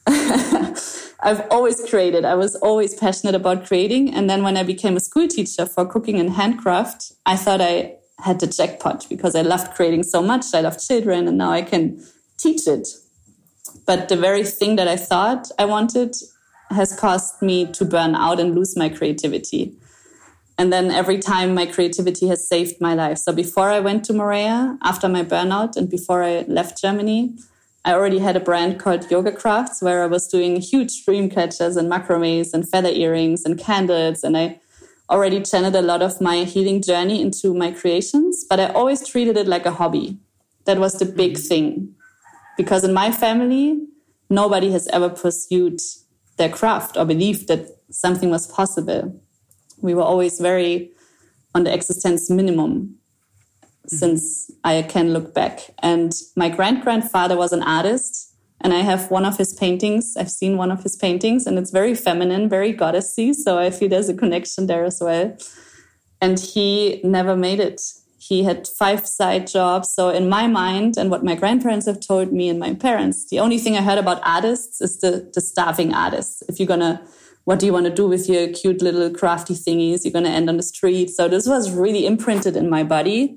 I've always created. I was always passionate about creating. And then when I became a school teacher for cooking and handcraft, I thought I had the jackpot because I loved creating so much. I loved children, and now I can teach it. But the very thing that I thought I wanted has caused me to burn out and lose my creativity. And then every time my creativity has saved my life. So before I went to Moorea, after my burnout and before I left Germany, I already had a brand called Yoga Crafts where I was doing huge dream catchers and macrames and feather earrings and candles. And I already channeled a lot of my healing journey into my creations, but I always treated it like a hobby. That was the big thing. Because in my family, nobody has ever pursued their craft or believed that something was possible. We were always very on the existence minimum mm-hmm. since I can look back. And my grand-grandfather was an artist, and I have one of his paintings. I've seen one of his paintings, and it's very feminine, very goddessy. So I feel there's a connection there as well. And he never made it. He had five side jobs. So in my mind, and what my grandparents have told me and my parents, the only thing I heard about artists is the, the starving artists. If you're going to what do you want to do with your cute little crafty thingies? You're going to end on the street. So this was really imprinted in my body.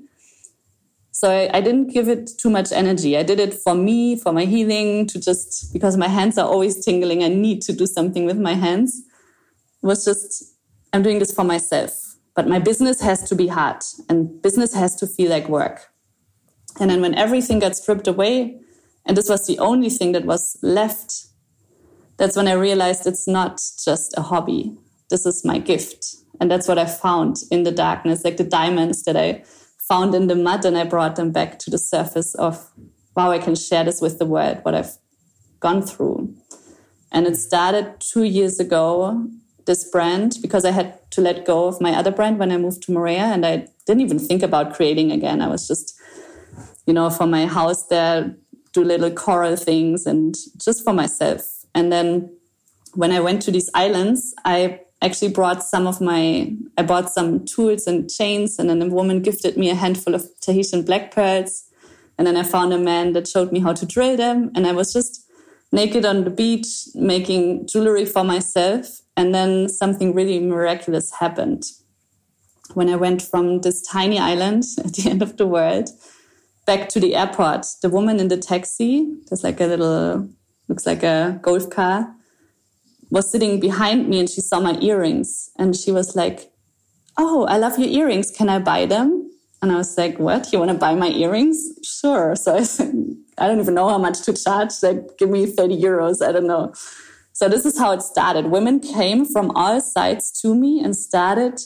So I, I didn't give it too much energy. I did it for me, for my healing, to just, because my hands are always tingling. I need to do something with my hands. It was just, I'm doing this for myself. But my business has to be hard, and business has to feel like work. And then when everything got stripped away, and this was the only thing that was left, that's when I realized it's not just a hobby. This is my gift. And that's what I found in the darkness, like the diamonds that I found in the mud, and I brought them back to the surface of, wow, I can share this with the world, what I've gone through. And it started two years ago, this brand, because I had to let go of my other brand when I moved to Moorea, and I didn't even think about creating again. I was just, you know, for my house there, do little coral things and just for myself. And then when I went to these islands, I actually brought some of my, I bought some tools and chains, and then a woman gifted me a handful of Tahitian black pearls. And then I found a man that showed me how to drill them. And I was just naked on the beach, making jewelry for myself. And then something really miraculous happened. When I went from this tiny island at the end of the world back to the airport, the woman in the taxi, there's like a little, looks like a golf car, was sitting behind me, and she saw my earrings. And she was like, oh, I love your earrings. Can I buy them? And I was like, what? You want to buy my earrings? Sure. So I said, I don't even know how much to charge. Like, give me thirty euros. I don't know. So this is how it started. Women came from all sides to me and started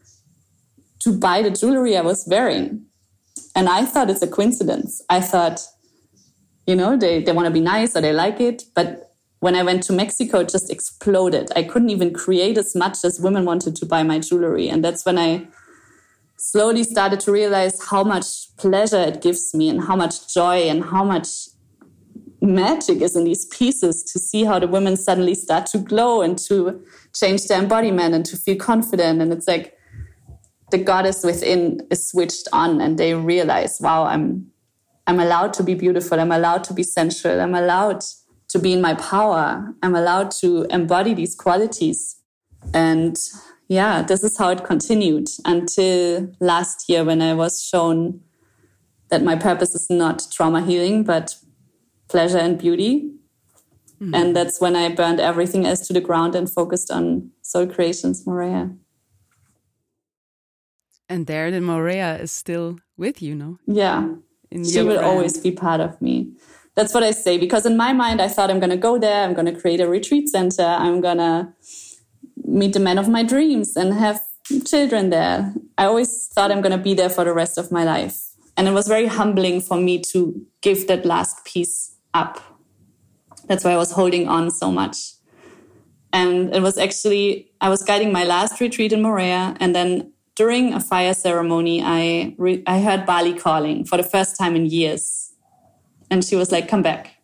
to buy the jewelry I was wearing. And I thought it's a coincidence. I thought, you know, they, they want to be nice or they like it. But when I went to Mexico, it just exploded. I couldn't even create as much as women wanted to buy my jewelry. And that's when I slowly started to realize how much pleasure it gives me and how much joy and how much magic is in these pieces, to see how the women suddenly start to glow and to change their embodiment and to feel confident. And it's like the goddess within is switched on and they realize, wow, I'm I'm allowed to be beautiful. I'm allowed to be sensual. I'm allowed to be in my power. I'm allowed to embody these qualities. And yeah, this is how it continued until last year when I was shown that my purpose is not trauma healing, but pleasure and beauty. Mm-hmm. And that's when I burned everything else to the ground and focused on Soul Creations Moorea. And there the Moorea is still with you, no? Yeah. She will brand. always be part of me. That's what I say, because in my mind, I thought I'm going to go there. I'm going to create a retreat center. I'm going to meet the man of my dreams and have children there. I always thought I'm going to be there for the rest of my life. And it was very humbling for me to give that last piece up. That's why I was holding on so much. And it was actually, I was guiding my last retreat in Moorea, and then during a fire ceremony, I re- I heard Bali calling for the first time in years. And she was like, come back.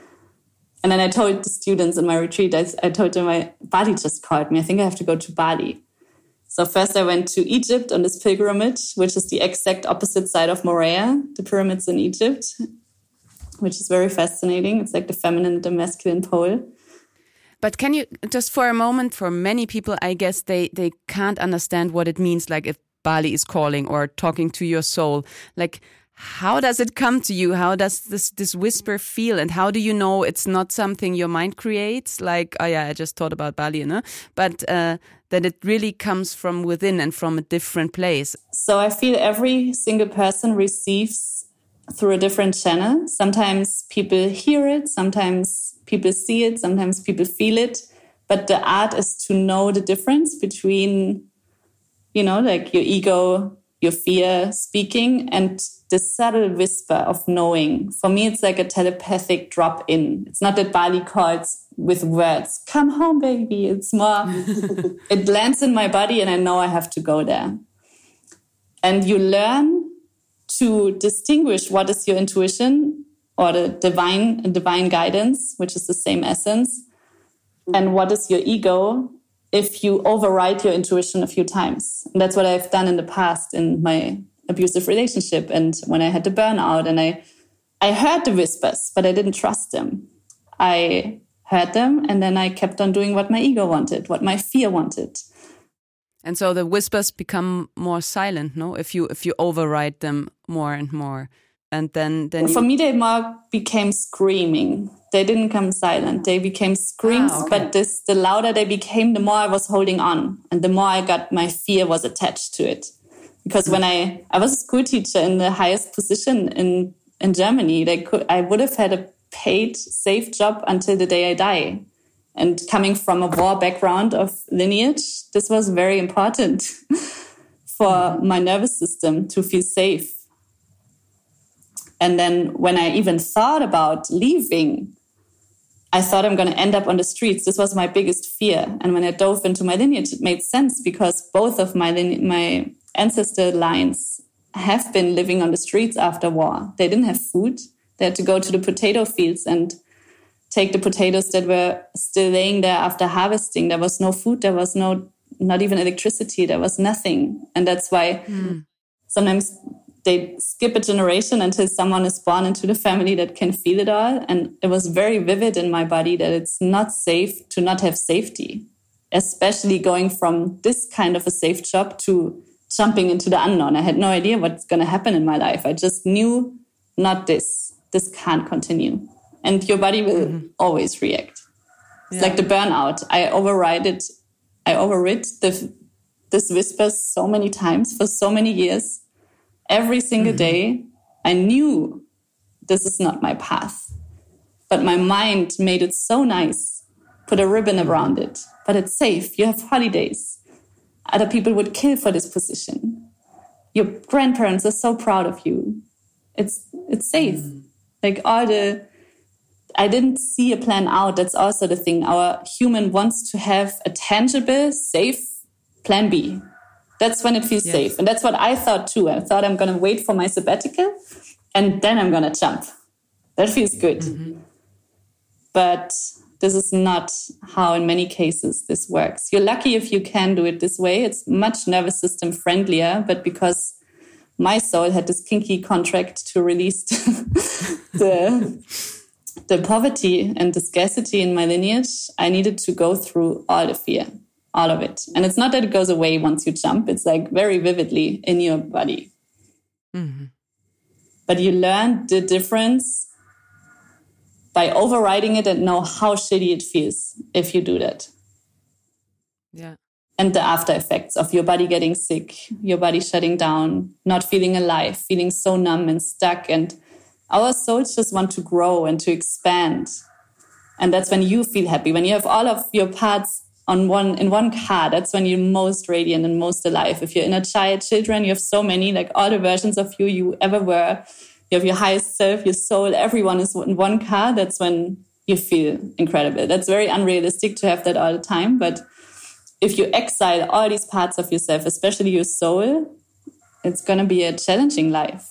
And then I told the students in my retreat, I, I told them, my Bali just called me. I think I have to go to Bali. So first I went to Egypt on this pilgrimage, which is the exact opposite side of Moorea, the pyramids in Egypt, which is very fascinating. It's like the feminine and the masculine pole. But can you, just for a moment, for many people, I guess they, they can't understand what it means, like if Bali is calling or talking to your soul. Like, how does it come to you? How does this, this whisper feel? And how do you know it's not something your mind creates? Like, oh yeah, I just thought about Bali, no? But uh, that it really comes from within and from a different place. So I feel every single person receives through a different channel. Sometimes people hear it, sometimes people see it, sometimes people feel it. But the art is to know the difference between, you know, like your ego, your fear speaking, and the subtle whisper of knowing. For me, it's like a telepathic drop in. It's not that Bali calls with words, come home, baby. It's more, it lands in my body and I know I have to go there. And you learn to distinguish what is your intuition or the divine divine guidance, which is the same essence, and what is your ego if you override your intuition a few times. And that's what I've done in the past in my abusive relationship and when I had the burnout. And I, I heard the whispers, but I didn't trust them. I heard them and then I kept on doing what my ego wanted, what my fear wanted. And so the whispers become more silent, no? If you if you override them more and more. And then... then For you... me, they more became screaming. They didn't come silent. They became screams, ah, okay. But this, the louder they became, the more I was holding on. And the more I got, my fear was attached to it. Because when I... I was a school teacher in the highest position in, in Germany. They could, I would have had a paid, safe job until the day I die. And coming from a war background of lineage, this was very important for my nervous system to feel safe. And then when I even thought about leaving, I thought I'm going to end up on the streets. This was my biggest fear. And when I dove into my lineage, it made sense because both of my line- my ancestor lines have been living on the streets after war. They didn't have food. They had to go to the potato fields and take the potatoes that were still laying there after harvesting. There was no food. There was no, not even electricity. There was nothing. And that's why mm. sometimes they skip a generation until someone is born into the family that can feel it all. And it was very vivid in my body that it's not safe to not have safety, especially going from this kind of a safe job to jumping into the unknown. I had no idea what's going to happen in my life. I just knew not this. This can't continue. And your body will mm-hmm. always react. It's yeah. like the burnout. I override it. I overrid the, this whispers so many times for so many years. Every single mm-hmm. day, I knew this is not my path. But my mind made it so nice. Put a ribbon around it. But it's safe. You have holidays. Other people would kill for this position. Your grandparents are so proud of you. It's it's safe. Mm. Like all the... I didn't see a plan out. That's also the thing. Our human wants to have a tangible, safe plan B. That's when it feels yes. safe. And that's what I thought too. I thought I'm going to wait for my sabbatical and then I'm going to jump. That feels good. Mm-hmm. But this is not how in many cases this works. You're lucky if you can do it this way. It's much nervous system friendlier, but because my soul had this kinky contract to release the, the poverty and the scarcity in my lineage, I needed to go through all the fear, all of it. And it's not that it goes away once you jump. It's like very vividly in your body. Mm-hmm. But you learn the difference by overriding it and know how shitty it feels if you do that. Yeah. And the after effects of your body getting sick, your body shutting down, not feeling alive, feeling so numb and stuck. And our souls just want to grow and to expand. And that's when you feel happy. When you have all of your parts on one in one car, that's when you're most radiant and most alive. If you're inner child, children, you have so many, like all the versions of you you ever were. You have your highest self, your soul, everyone is in one car. That's when you feel incredible. That's very unrealistic to have that all the time. But if you exile all these parts of yourself, especially your soul, it's going to be a challenging life.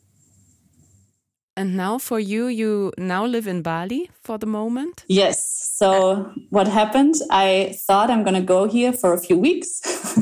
And now for you, you now live in Bali for the moment? Yes. So what happened? I thought I'm going to go here for a few weeks.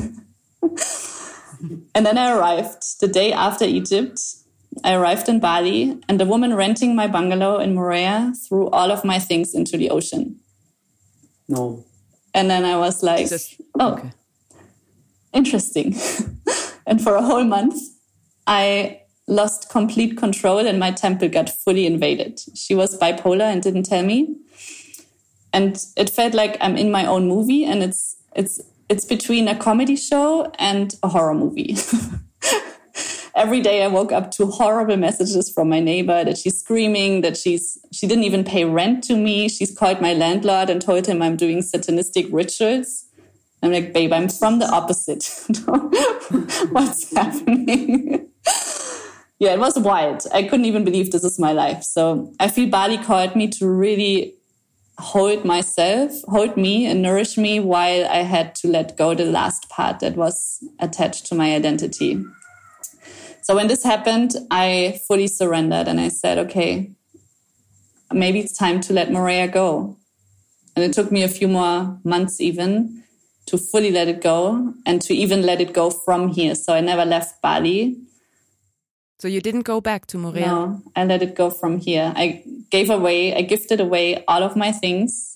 And then I arrived the day after Egypt. I arrived in Bali and the woman renting my bungalow in Moorea threw all of my things into the ocean. No. And then I was like, Just, oh, okay. Interesting. And for a whole month, I lost complete control and my temple got fully invaded. She was bipolar and didn't tell me. And it felt like I'm in my own movie and it's it's it's between a comedy show and a horror movie. Every day I woke up to horrible messages from my neighbor that she's screaming, that she's she didn't even pay rent to me. She's called my landlord and told him I'm doing satanistic rituals. I'm like, babe, I'm from the opposite. What's happening? Yeah, it was wild. I couldn't even believe this is my life. So I feel Bali called me to really hold myself, hold me and nourish me while I had to let go the last part that was attached to my identity. So when this happened, I fully surrendered and I said, okay, maybe it's time to let Moorea go. And it took me a few more months even to fully let it go and to even let it go from here. So I never left Bali. So you didn't go back to Moorea? No, I let it go from here. I gave away, I gifted away all of my things.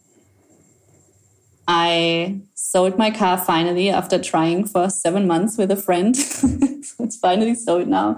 I sold my car finally after trying for seven months with a friend. It's finally sold now.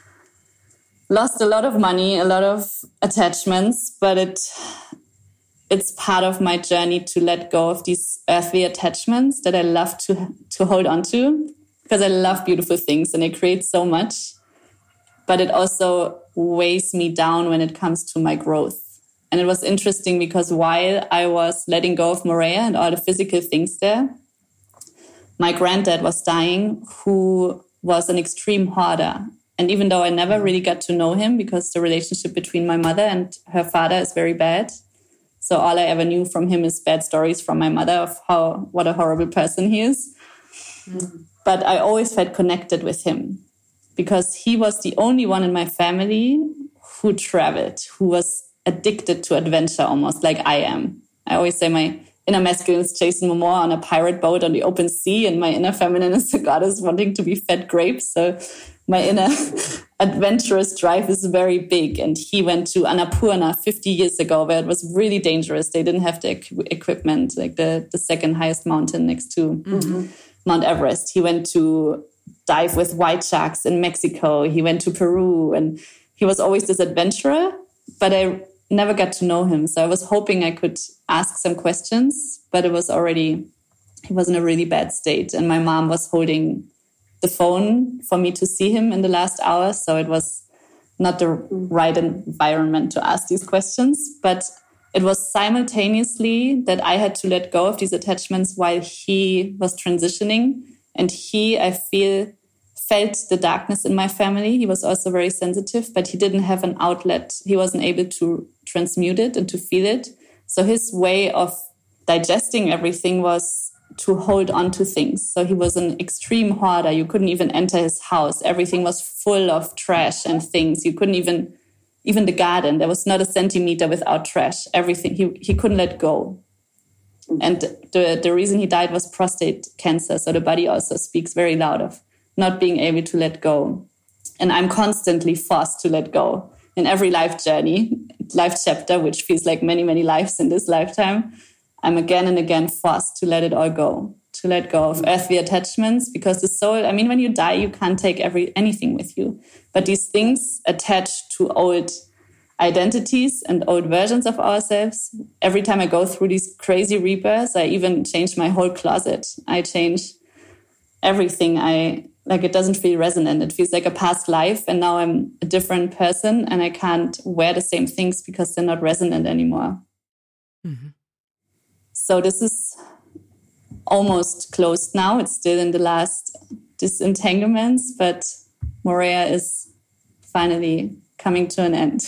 Lost a lot of money, a lot of attachments, but it it's part of my journey to let go of these earthly attachments that I love to, to hold on to because I love beautiful things and I create so much. But it also weighs me down when it comes to my growth. And it was interesting because while I was letting go of Moorea and all the physical things there, my granddad was dying, who was an extreme hoarder. And even though I never really got to know him because the relationship between my mother and her father is very bad. So all I ever knew from him is bad stories from my mother of how what a horrible person he is. Mm. But I always felt connected with him because he was the only one in my family who traveled, who was addicted to adventure almost like I am. I always say my inner masculine is Jason Momoa on a pirate boat on the open sea and my inner feminine is the goddess wanting to be fed grapes. So my inner adventurous drive is very big. And he went to Annapurna fifty years ago where it was really dangerous. They didn't have the equ- equipment, like the, the second highest mountain next to mm-hmm. Mount Everest. He went to dive with white sharks in Mexico. He went to Peru and he was always this adventurer, but I never got to know him. So I was hoping I could ask some questions, but it was already, he was in a really bad state. And my mom was holding the phone for me to see him in the last hour. So it was not the right environment to ask these questions. But it was simultaneously that I had to let go of these attachments while he was transitioning. And he, I feel, felt the darkness in my family. He was also very sensitive, but he didn't have an outlet. He wasn't able to transmute it and to feel it. So his way of digesting everything was to hold on to things. So he was an extreme hoarder. You couldn't even enter his house. Everything was full of trash and things. You couldn't even, even the garden, there was not a centimeter without trash. Everything, he, he couldn't let go. And the, the reason he died was prostate cancer. So the body also speaks very loud of not being able to let go. And I'm constantly forced to let go in every life journey, life chapter, which feels like many, many lives in this lifetime. I'm again and again forced to let it all go, to let go of earthly attachments, because the soul, I mean, when you die, you can't take every anything with you. But these things attach to old identities and old versions of ourselves. Every time I go through these crazy rebirths, I even change my whole closet. I change everything. I like it doesn't feel resonant. It feels like a past life, and now I'm a different person, and I can't wear the same things because they're not resonant anymore. Mm-hmm. So this is almost closed now. It's still in the last disentanglements, but Moorea is finally coming to an end.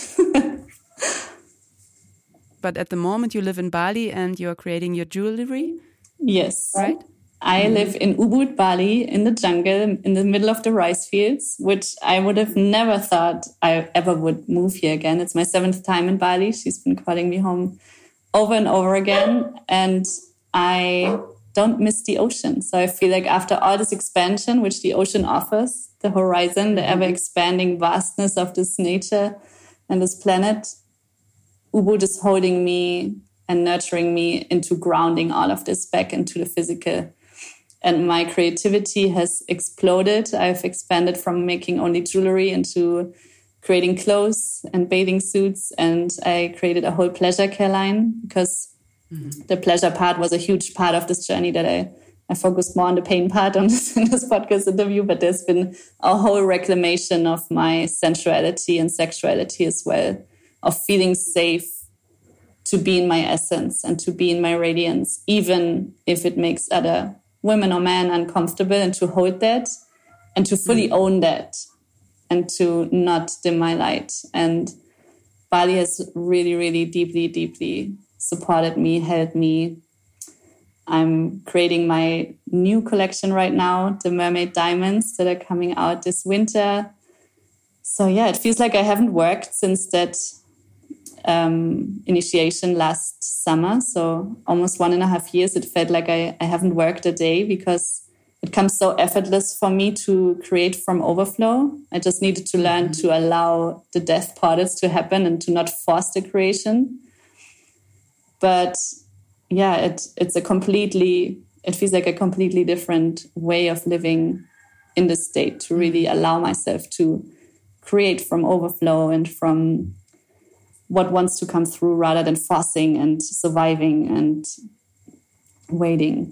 But at the moment you live in Bali and you're creating your jewelry? Yes. Right? I mm-hmm. live in Ubud, Bali, in the jungle, in the middle of the rice fields, which I would have never thought I ever would move here again. It's my seventh time in Bali. She's been calling me home over and over again. And I don't miss the ocean. So I feel like after all this expansion, which the ocean offers, the horizon, the ever-expanding vastness of this nature and this planet, Ubud is holding me and nurturing me into grounding all of this back into the physical. And my creativity has exploded. I've expanded from making only jewelry into creating clothes and bathing suits. And I created a whole pleasure care line because mm-hmm. the pleasure part was a huge part of this journey that I, I focused more on the pain part on this, in this podcast interview. But there's been a whole reclamation of my sensuality and sexuality as well, of feeling safe to be in my essence and to be in my radiance, even if it makes other women or men uncomfortable, and to hold that and to fully mm-hmm. own that and to not dim my light. And Bali has really, really deeply, deeply supported me, held me. I'm creating my new collection right now, the Mermaid Diamonds that are coming out this winter. So yeah, it feels like I haven't worked since that um, initiation last summer. So almost one and a half years, it felt like I, I haven't worked a day because it comes so effortless for me to create from overflow. I just needed to learn mm-hmm. to allow the death portals to happen and to not force the creation. But yeah, it it's a completely, it feels like a completely different way of living in this state, to really allow myself to create from overflow and from what wants to come through rather than forcing and surviving and waiting.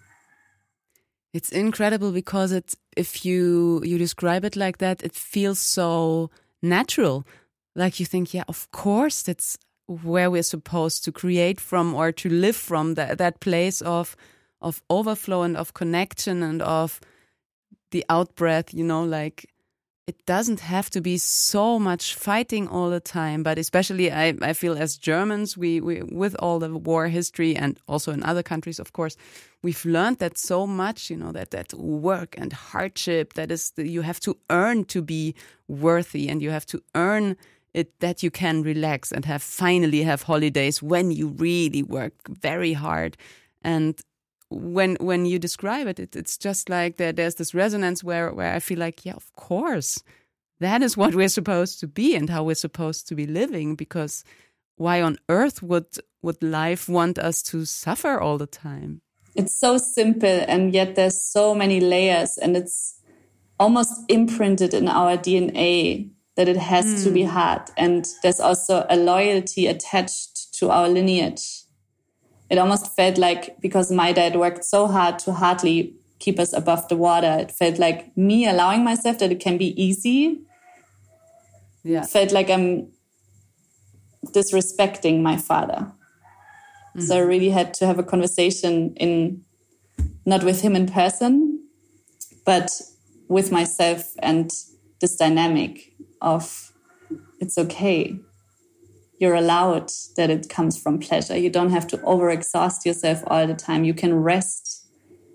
It's incredible because it's, if you you describe it like that, it feels so natural. Like you think, yeah, of course, that's where we're supposed to create from or to live from, that that place of of overflow and of connection and of the out-breath, you know, like it doesn't have to be so much fighting all the time. But especially I, I feel as Germans, we, we with all the war history and also in other countries, of course, we've learned that so much, you know, that, that work and hardship, that is, the, you have to earn to be worthy, and you have to earn it that you can relax and have finally have holidays when you really work very hard. And when when you describe it, it it's just like there, there's this resonance where, where I feel like, yeah, of course, that is what we're supposed to be and how we're supposed to be living, because why on earth would would life want us to suffer all the time? It's so simple, and yet there's so many layers, and it's almost imprinted in our D N A that it has mm. to be hard. And there's also a loyalty attached to our lineage. It almost felt like, because my dad worked so hard to hardly keep us above the water, it felt like me allowing myself that it can be easy. Yeah. It felt like I'm disrespecting my father. Mm-hmm. So I really had to have a conversation in, not with him in person, but with myself, and this dynamic of it's okay. You're allowed that it comes from pleasure. You don't have to overexhaust yourself all the time. You can rest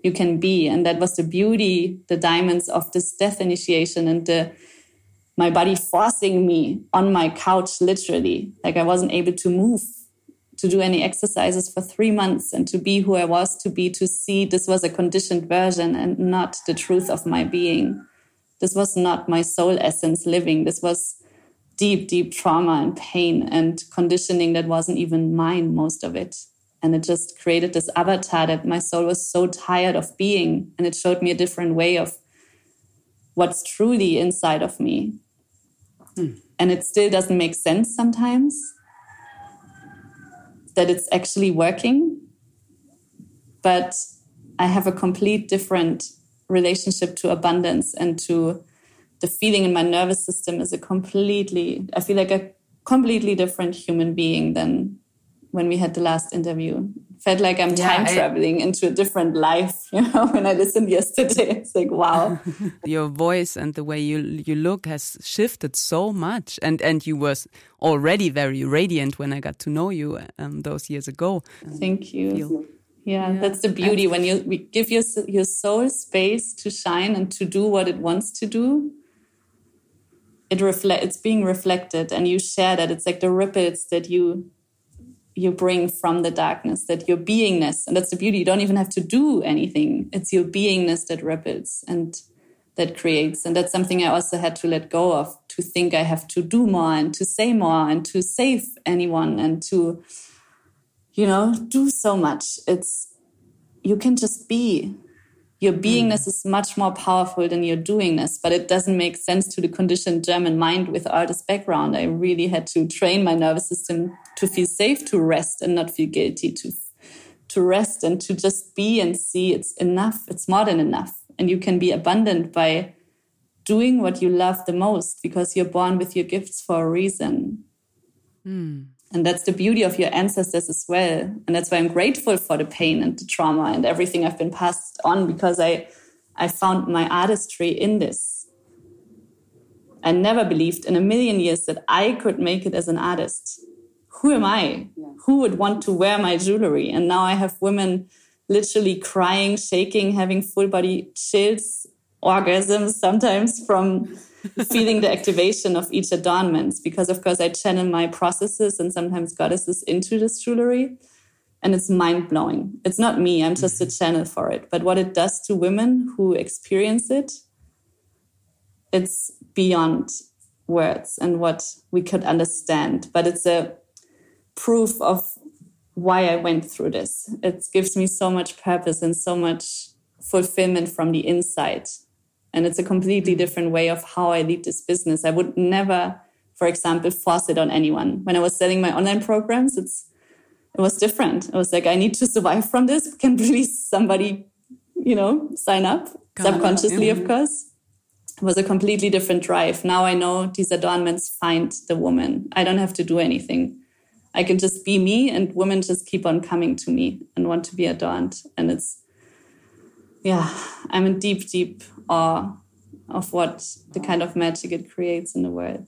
you can be. And that was the beauty, the diamonds of this death initiation, and the my body forcing me on my couch, literally. Like I wasn't able to move, to do any exercises for three months and to be who I was to be, to see this was a conditioned version and not the truth of my being. This was not my soul essence living. This was deep, deep trauma and pain and conditioning that wasn't even mine, most of it. And it just created this avatar that my soul was so tired of being. And it showed me a different way of what's truly inside of me. Hmm. And it still doesn't make sense sometimes that it's actually working. But I have a complete different relationship to abundance, and to the feeling in my nervous system is a completely, I feel like a completely different human being than when we had the last interview. Felt like I'm yeah, time I, traveling into a different life. You know, when I listened yesterday, it's like, wow. Your voice and the way you you look has shifted so much. And and you was already very radiant when I got to know you um, those years ago. Thank you. Feel, yeah, yeah, that's the beauty. When you give your, your soul space to shine and to do what it wants to do, it reflect, it's being reflected, and you share that. It's like the ripples that you... you bring from the darkness, that your beingness, and that's the beauty, you don't even have to do anything. It's your beingness that ripples and that creates. And that's something I also had to let go of, to think I have to do more and to say more and to save anyone and to, you know, do so much. It's, you can just be. Your beingness mm. is much more powerful than your doingness, but it doesn't make sense to the conditioned German mind with artist background. I really had to train my nervous system to feel safe, to rest and not feel guilty, to, to rest and to just be and see it's enough. It's more than enough. And you can be abundant by doing what you love the most, because you're born with your gifts for a reason. Mm. And that's the beauty of your ancestors as well. And that's why I'm grateful for the pain and the trauma and everything I've been passed on, because I, I found my artistry in this. I never believed in a million years that I could make it as an artist. Who am I? Yeah. Who would want to wear my jewelry? And now I have women literally crying, shaking, having full body chills, orgasms sometimes from feeling the activation of each adornment, because of course I channel my processes and sometimes goddesses into this jewelry, and it's mind-blowing. It's not me, I'm just a channel for it. But what it does to women who experience it, it's beyond words and what we could understand. But it's a proof of why I went through this. It gives me so much purpose and so much fulfillment from the inside. And it's a completely different way of how I lead this business. I would never, for example, force it on anyone. When I was selling my online programs, it's it was different. It was like, I need to survive from this. Can please somebody, you know, sign up? Come subconsciously, up. Of course. It was a completely different drive. Now I know these adornments find the woman. I don't have to do anything. I can just be me, and women just keep on coming to me and want to be adorned. And it's, yeah, I'm in deep, deep awe of what the kind of magic it creates in the world.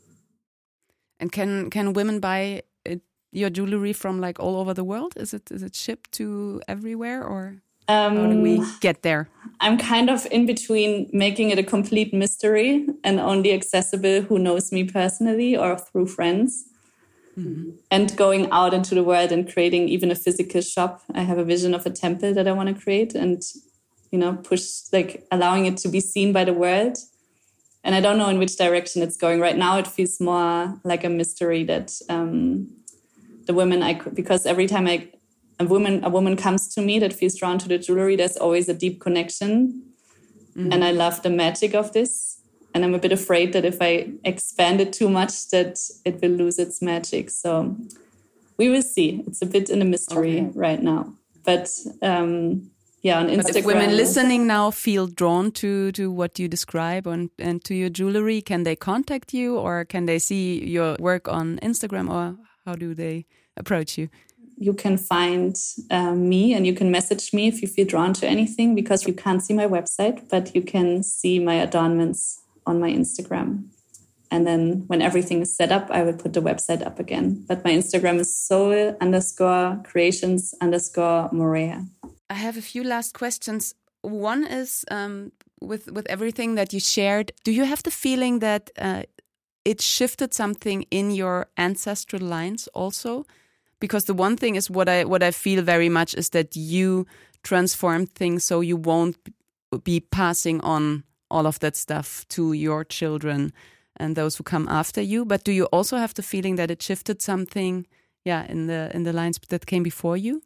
And can can women buy it, your jewelry from like all over the world? Is it is it shipped to everywhere, or um, how do we get there? I'm kind of in between making it a complete mystery and only accessible who knows me personally or through friends. Mm-hmm. And going out into the world and creating even a physical shop. I have a vision of a temple that I want to create and, you know, push, like allowing it to be seen by the world. And I don't know in which direction it's going. Right now, it feels more like a mystery that um, the women I could, because every time I, a woman, a woman comes to me that feels drawn to the jewelry, there's always a deep connection. Mm-hmm. And I love the magic of this. And I'm a bit afraid that if I expand it too much, that it will lose its magic. So we will see. It's a bit in a mystery okay. right now. But um, yeah, on Instagram. But if women listening now feel drawn to, to what you describe and, and to your jewelry, can they contact you, or can they see your work on Instagram, or how do they approach you? You can find uh, me and you can message me if you feel drawn to anything, because you can't see my website, but you can see my adornments on my Instagram. And then when everything is set up, I will put the website up again. But my Instagram is soul underscore creations underscore Morea. I have a few last questions. One is um, with with everything that you shared, do you have the feeling that uh, it shifted something in your ancestral lines also? Because the one thing is what I what I feel very much is that you transformed things so you won't be passing on all of that stuff to your children and those who come after you. But do you also have the feeling that it shifted something, yeah, in the in the lines that came before you?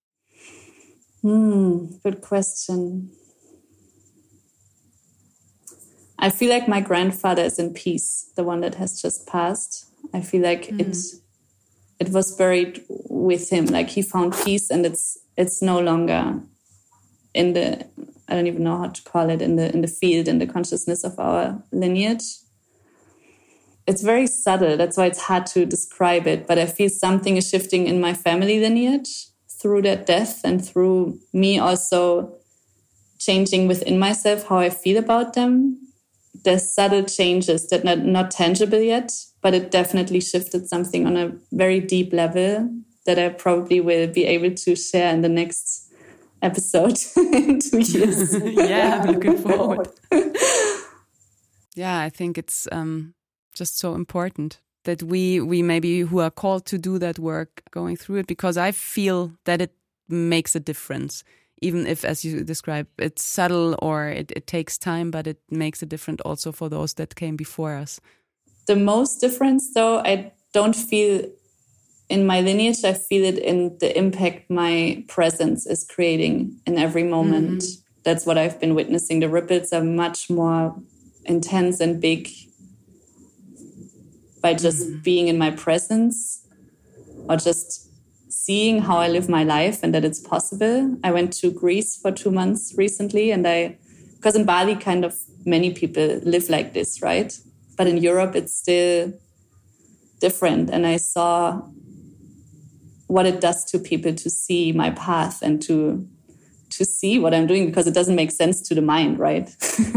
Hmm, good question. I feel like my grandfather is in peace, the one that has just passed. I feel like mm. it it was buried with him. Like he found peace, and it's it's no longer in the, I don't even know how to call it, in the in the field, in the consciousness of our lineage. It's very subtle. That's why it's hard to describe it. But I feel something is shifting in my family lineage through that death, and through me also changing within myself how I feel about them. There's subtle changes that are not tangible yet, but it definitely shifted something on a very deep level that I probably will be able to share in the next episode in two years. Yeah, I'm looking forward. Yeah, I think it's um, just so important that we we maybe who are called to do that work going through it, because I feel that it makes a difference. Even if, as you describe, it's subtle or it, it takes time, but it makes a difference also for those that came before us. The most difference, though, I don't feel in my lineage. I feel it in the impact my presence is creating in every moment. Mm-hmm. That's what I've been witnessing. The ripples are much more intense and big by just mm-hmm. being in my presence, or just seeing how I live my life and that it's possible. I went to Greece for two months recently, and I, because in Bali, kind of many people live like this, right? But in Europe, it's still different. And I saw what it does to people to see my path and to to see what I'm doing, because it doesn't make sense to the mind, right?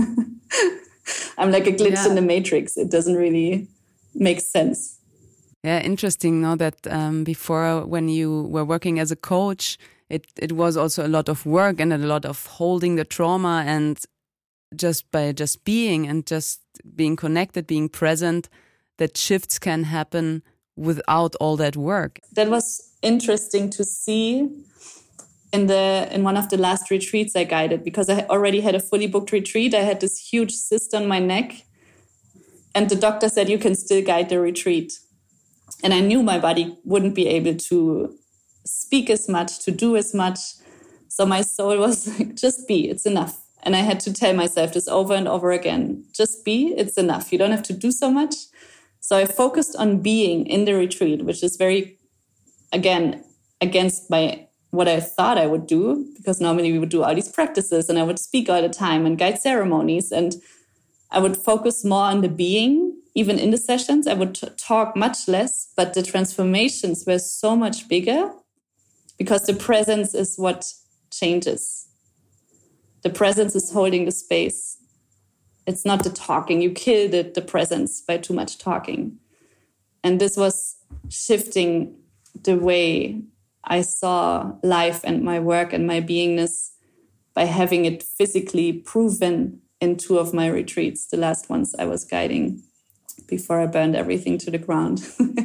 I'm like a glitch yeah. in the matrix. It doesn't really make sense. Yeah, interesting. Now that um, before, when you were working as a coach, it it was also a lot of work and a lot of holding the trauma, and just by just being and just being connected, being present, that shifts can happen without all that work. That was interesting to see in the in one of the last retreats I guided, because I already had a fully booked retreat. I had this huge cyst on my neck, and the doctor said, you can still guide the retreat. And I knew my body wouldn't be able to speak as much, to do as much. So my soul was like, just be, it's enough. And I had to tell myself this over and over again. Just be, it's enough. You don't have to do so much. So I focused on being in the retreat, which is very, again, against my what I thought I would do, because normally we would do all these practices and I would speak all the time and guide ceremonies. And I would focus more on the being. Even in the sessions, I would t- talk much less, but the transformations were so much bigger, because the presence is what changes. The presence is holding the space. It's not the talking. You kill the, the presence by too much talking. And this was shifting the way I saw life and my work and my beingness, by having it physically proven in two of my retreats, the last ones I was guiding, before I burned everything to the ground.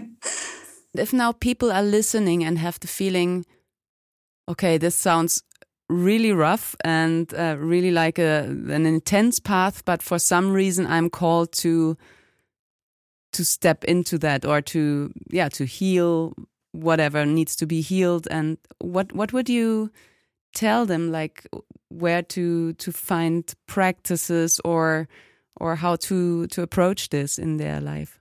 If now people are listening and have the feeling, okay, this sounds really rough and uh, really like a an intense path, but for some reason I'm called to to step into that, or to yeah to heal whatever needs to be healed. And what what would you tell them, like where to to find practices, or or how to, to approach this in their life?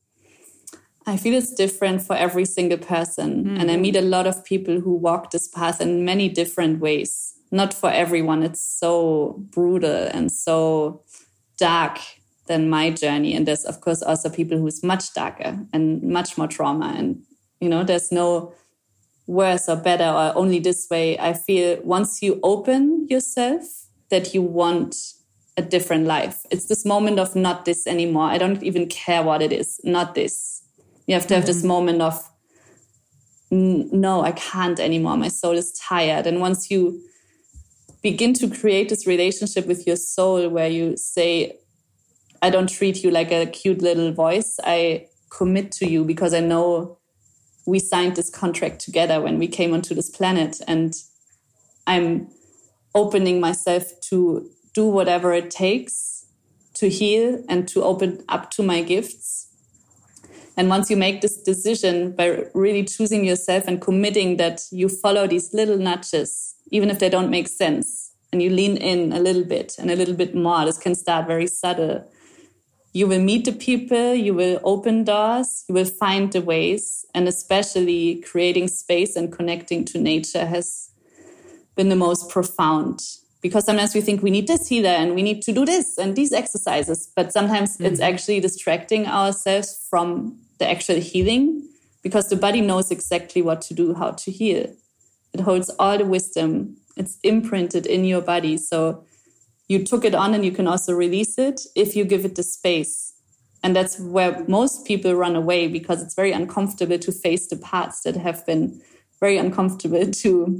I feel it's different for every single person. Mm-hmm. And I meet a lot of people who walk this path in many different ways. Not for everyone. It's so brutal and so dark than my journey. And there's, of course, also people who's much darker and much more trauma. And, you know, there's no worse or better or only this way. I feel once you open yourself, that you want a different life. It's this moment of not this anymore. I don't even care what it is. Not this. You have to have mm-hmm. this moment of, no, I can't anymore. My soul is tired. And once you begin to create this relationship with your soul where you say, I don't treat you like a cute little voice. I commit to you because I know we signed this contract together when we came onto this planet, and I'm opening myself to do whatever it takes to heal and to open up to my gifts. And once you make this decision by really choosing yourself and committing that you follow these little nudges, even if they don't make sense, and you lean in a little bit and a little bit more, this can start very subtle. You will meet the people, you will open doors, you will find the ways, and especially creating space and connecting to nature has been the most profound. Because sometimes we think we need this healer and we need to do this and these exercises, but sometimes mm-hmm. it's actually distracting ourselves from the actual healing, because the body knows exactly what to do, how to heal. It holds all the wisdom. It's imprinted in your body. So you took it on and you can also release it if you give it the space. And that's where most people run away, because it's very uncomfortable to face the parts that have been very uncomfortable to,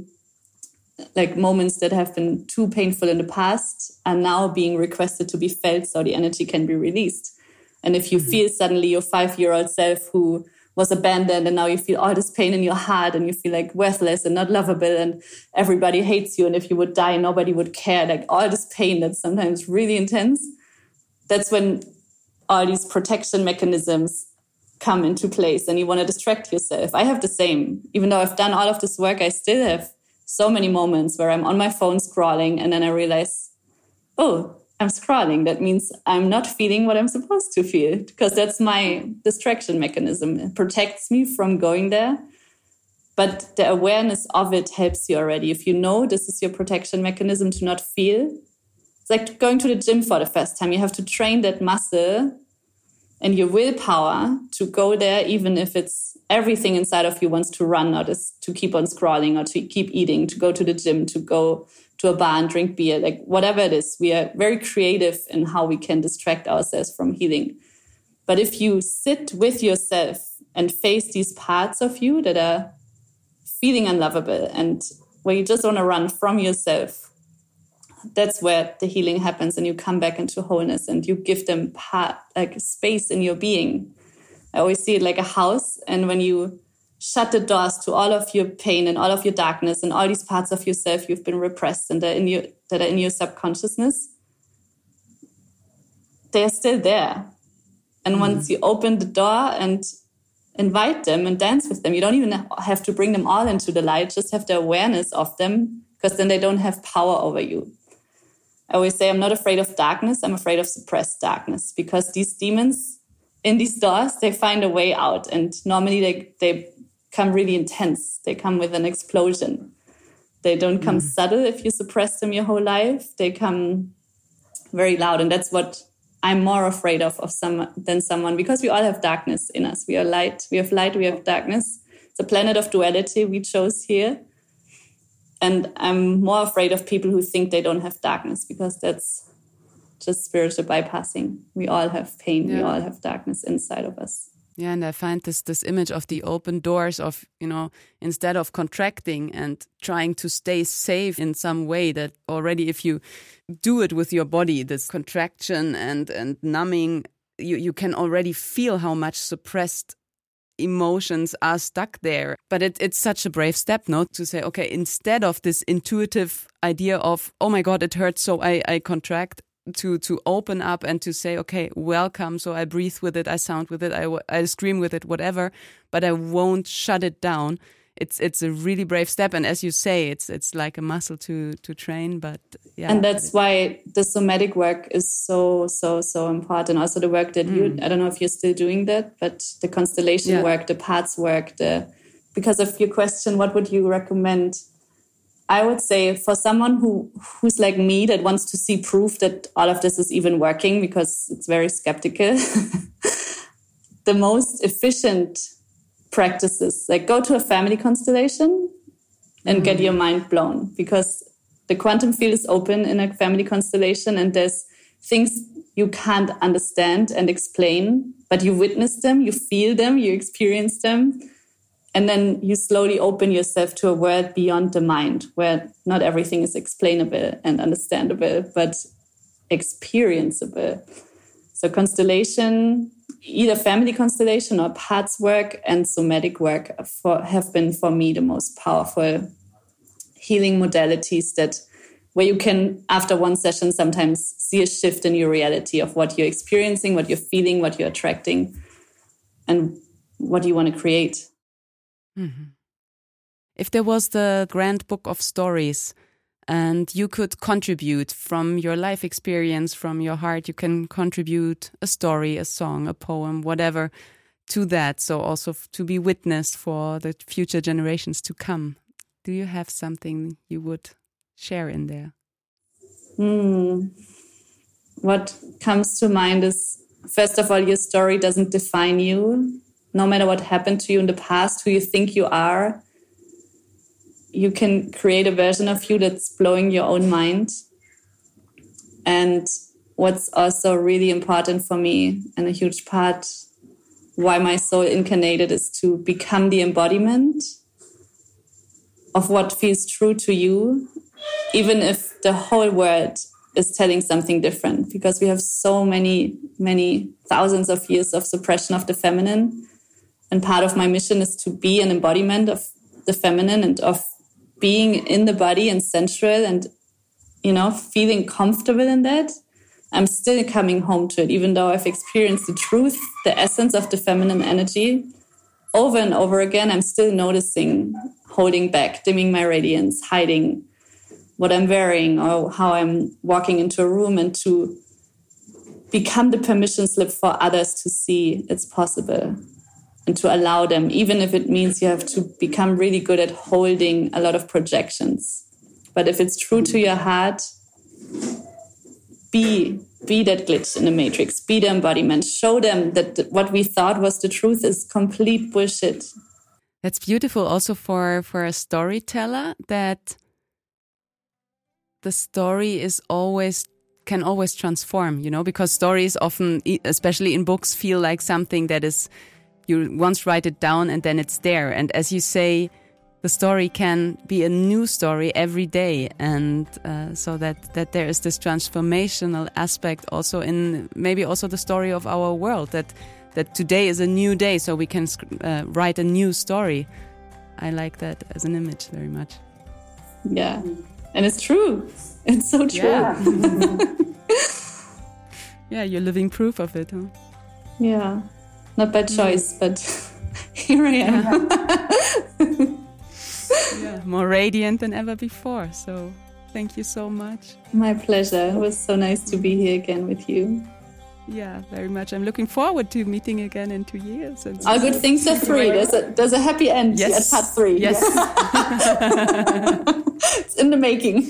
like moments that have been too painful in the past are now being requested to be felt so the energy can be released. And if you mm-hmm. feel suddenly your five-year-old self who was abandoned and now you feel all this pain in your heart and you feel like worthless and not lovable and everybody hates you, and if you would die, nobody would care, like all this pain that's sometimes really intense, that's when all these protection mechanisms come into place and you want to distract yourself. I have the same. Even though I've done all of this work, I still have so many moments where I'm on my phone scrolling and then I realize, oh, I'm scrolling. That means I'm not feeling what I'm supposed to feel, because that's my distraction mechanism. It protects me from going there. But the awareness of it helps you already. If you know this is your protection mechanism to not feel, it's like going to the gym for the first time. You have to train that muscle and your willpower to go there, even if it's everything inside of you wants to run or just to keep on scrolling or to keep eating, to go to the gym, to go to a bar and drink beer, like whatever it is. We are very creative in how we can distract ourselves from healing. But if you sit with yourself and face these parts of you that are feeling unlovable and where you just want to run from yourself, that's where the healing happens, and you come back into wholeness and you give them part, like space in your being. I always see it like a house, and when you shut the doors to all of your pain and all of your darkness and all these parts of yourself you've been repressed and that are in your, that are in your subconsciousness, they're still there. And mm. once you open the door and invite them and dance with them, you don't even have to bring them all into the light, just have the awareness of them, because then they don't have power over you. I always say I'm not afraid of darkness, I'm afraid of suppressed darkness, because these demons in these doors, they find a way out, and normally they, they come really intense. They come with an explosion. They don't come mm. subtle if you suppress them your whole life. They come very loud, and that's what I'm more afraid of, of some than someone, because we all have darkness in us. We are light, we have light, we have darkness. It's a planet of duality we chose here. And I'm more afraid of people who think they don't have darkness, because that's just spiritual bypassing. We all have pain. Yeah. We all have darkness inside of us. Yeah, and I find this this image of the open doors of, you know, instead of contracting and trying to stay safe in some way, that already if you do it with your body, this contraction and, and numbing, you, you can already feel how much suppressed emotions are stuck there. But it, it's such a brave step, no? To say, okay, instead of this intuitive idea of, oh my God, it hurts, so I, I contract, to to open up and to say, okay, welcome. So I breathe with it, I sound with it, I, I scream with it, whatever, but I won't shut it down. It's it's a really brave step. And as you say, it's it's like a muscle to to train. But yeah. And that's why the somatic work is so, so, so important. Also the work that mm. you, I don't know if you're still doing that, but the constellation yeah. work, the parts work, the because of your question, what would you recommend? I would say for someone who who's like me, that wants to see proof that all of this is even working, because it's very skeptical, the most efficient practices, like go to a family constellation and mm. get your mind blown, because the quantum field is open in a family constellation and there's things you can't understand and explain, but you witness them, you feel them, you experience them. And then you slowly open yourself to a world beyond the mind, where not everything is explainable and understandable, but experienceable. So constellation, either family constellation or parts work and somatic work for, have been for me the most powerful healing modalities that where you can, after one session, sometimes see a shift in your reality of what you're experiencing, what you're feeling, what you're attracting, and what you want to create. Mm-hmm. If there was the grand book of stories and you could contribute from your life experience, from your heart, you can contribute a story, a song, a poem, whatever, to that. So also to be witnessed for the future generations to come. Do you have something you would share in there? Hmm. What comes to mind is, first of all, your story doesn't define you. No matter what happened to you in the past, who you think you are, you can create a version of you that's blowing your own mind. And what's also really important for me, and a huge part why my soul incarnated, is to become the embodiment of what feels true to you, even if the whole world is telling something different, because we have so many, many thousands of years of suppression of the feminine. And part of my mission is to be an embodiment of the feminine and of being in the body and sensual and, you know, feeling comfortable in that. I'm still coming home to it, even though I've experienced the truth, the essence of the feminine energy over and over again. I'm still noticing, holding back, dimming my radiance, hiding what I'm wearing or how I'm walking into a room, and to become the permission slip for others to see it's possible. And to allow them, even if it means you have to become really good at holding a lot of projections. But if it's true to your heart, be, be that glitch in the matrix, be the embodiment, show them that what we thought was the truth is complete bullshit. That's beautiful also for, for a storyteller, that the story is always can always transform, you know, because stories often, especially in books, feel like something that is, you once write it down and then it's there. And as you say, the story can be a new story every day. And uh, so that, that there is this transformational aspect also in maybe also the story of our world, that, that today is a new day, so we can uh, write a new story. I like that as an image very much. Yeah, and it's true. It's so true. Yeah, yeah, you're living proof of it, huh? Yeah. Not by choice, mm. but here I am. Yeah. Yeah, more radiant than ever before. So thank you so much. My pleasure. It was so nice to be here again with you. Yeah, very much. I'm looking forward to meeting again in two years. And All good things are three. There's a, there's a happy end yes. at part three. Yes. It's in the making.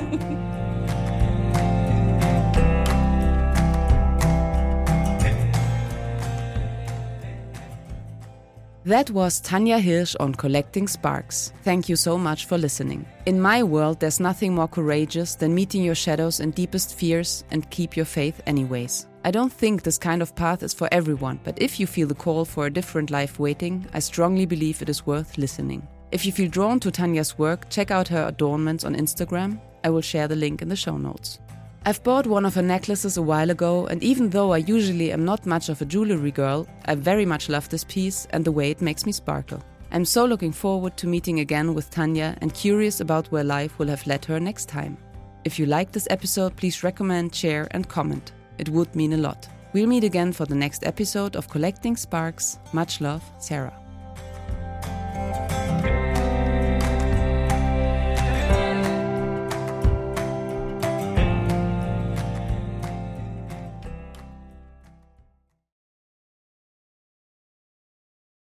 That was Tanja Hirsch on Collecting Sparks. Thank you so much for listening. In my world, there's nothing more courageous than meeting your shadows and deepest fears and keep your faith anyways. I don't think this kind of path is for everyone, but if you feel the call for a different life waiting, I strongly believe it is worth listening. If you feel drawn to Tanja's work, check out her adornments on Instagram. I will share the link in the show notes. I've bought one of her necklaces a while ago, and even though I usually am not much of a jewelry girl, I very much love this piece and the way it makes me sparkle. I'm so looking forward to meeting again with Tanja and curious about where life will have led her next time. If you liked this episode, please recommend, share and comment. It would mean a lot. We'll meet again for the next episode of Collecting Sparks. Much love, Sarah.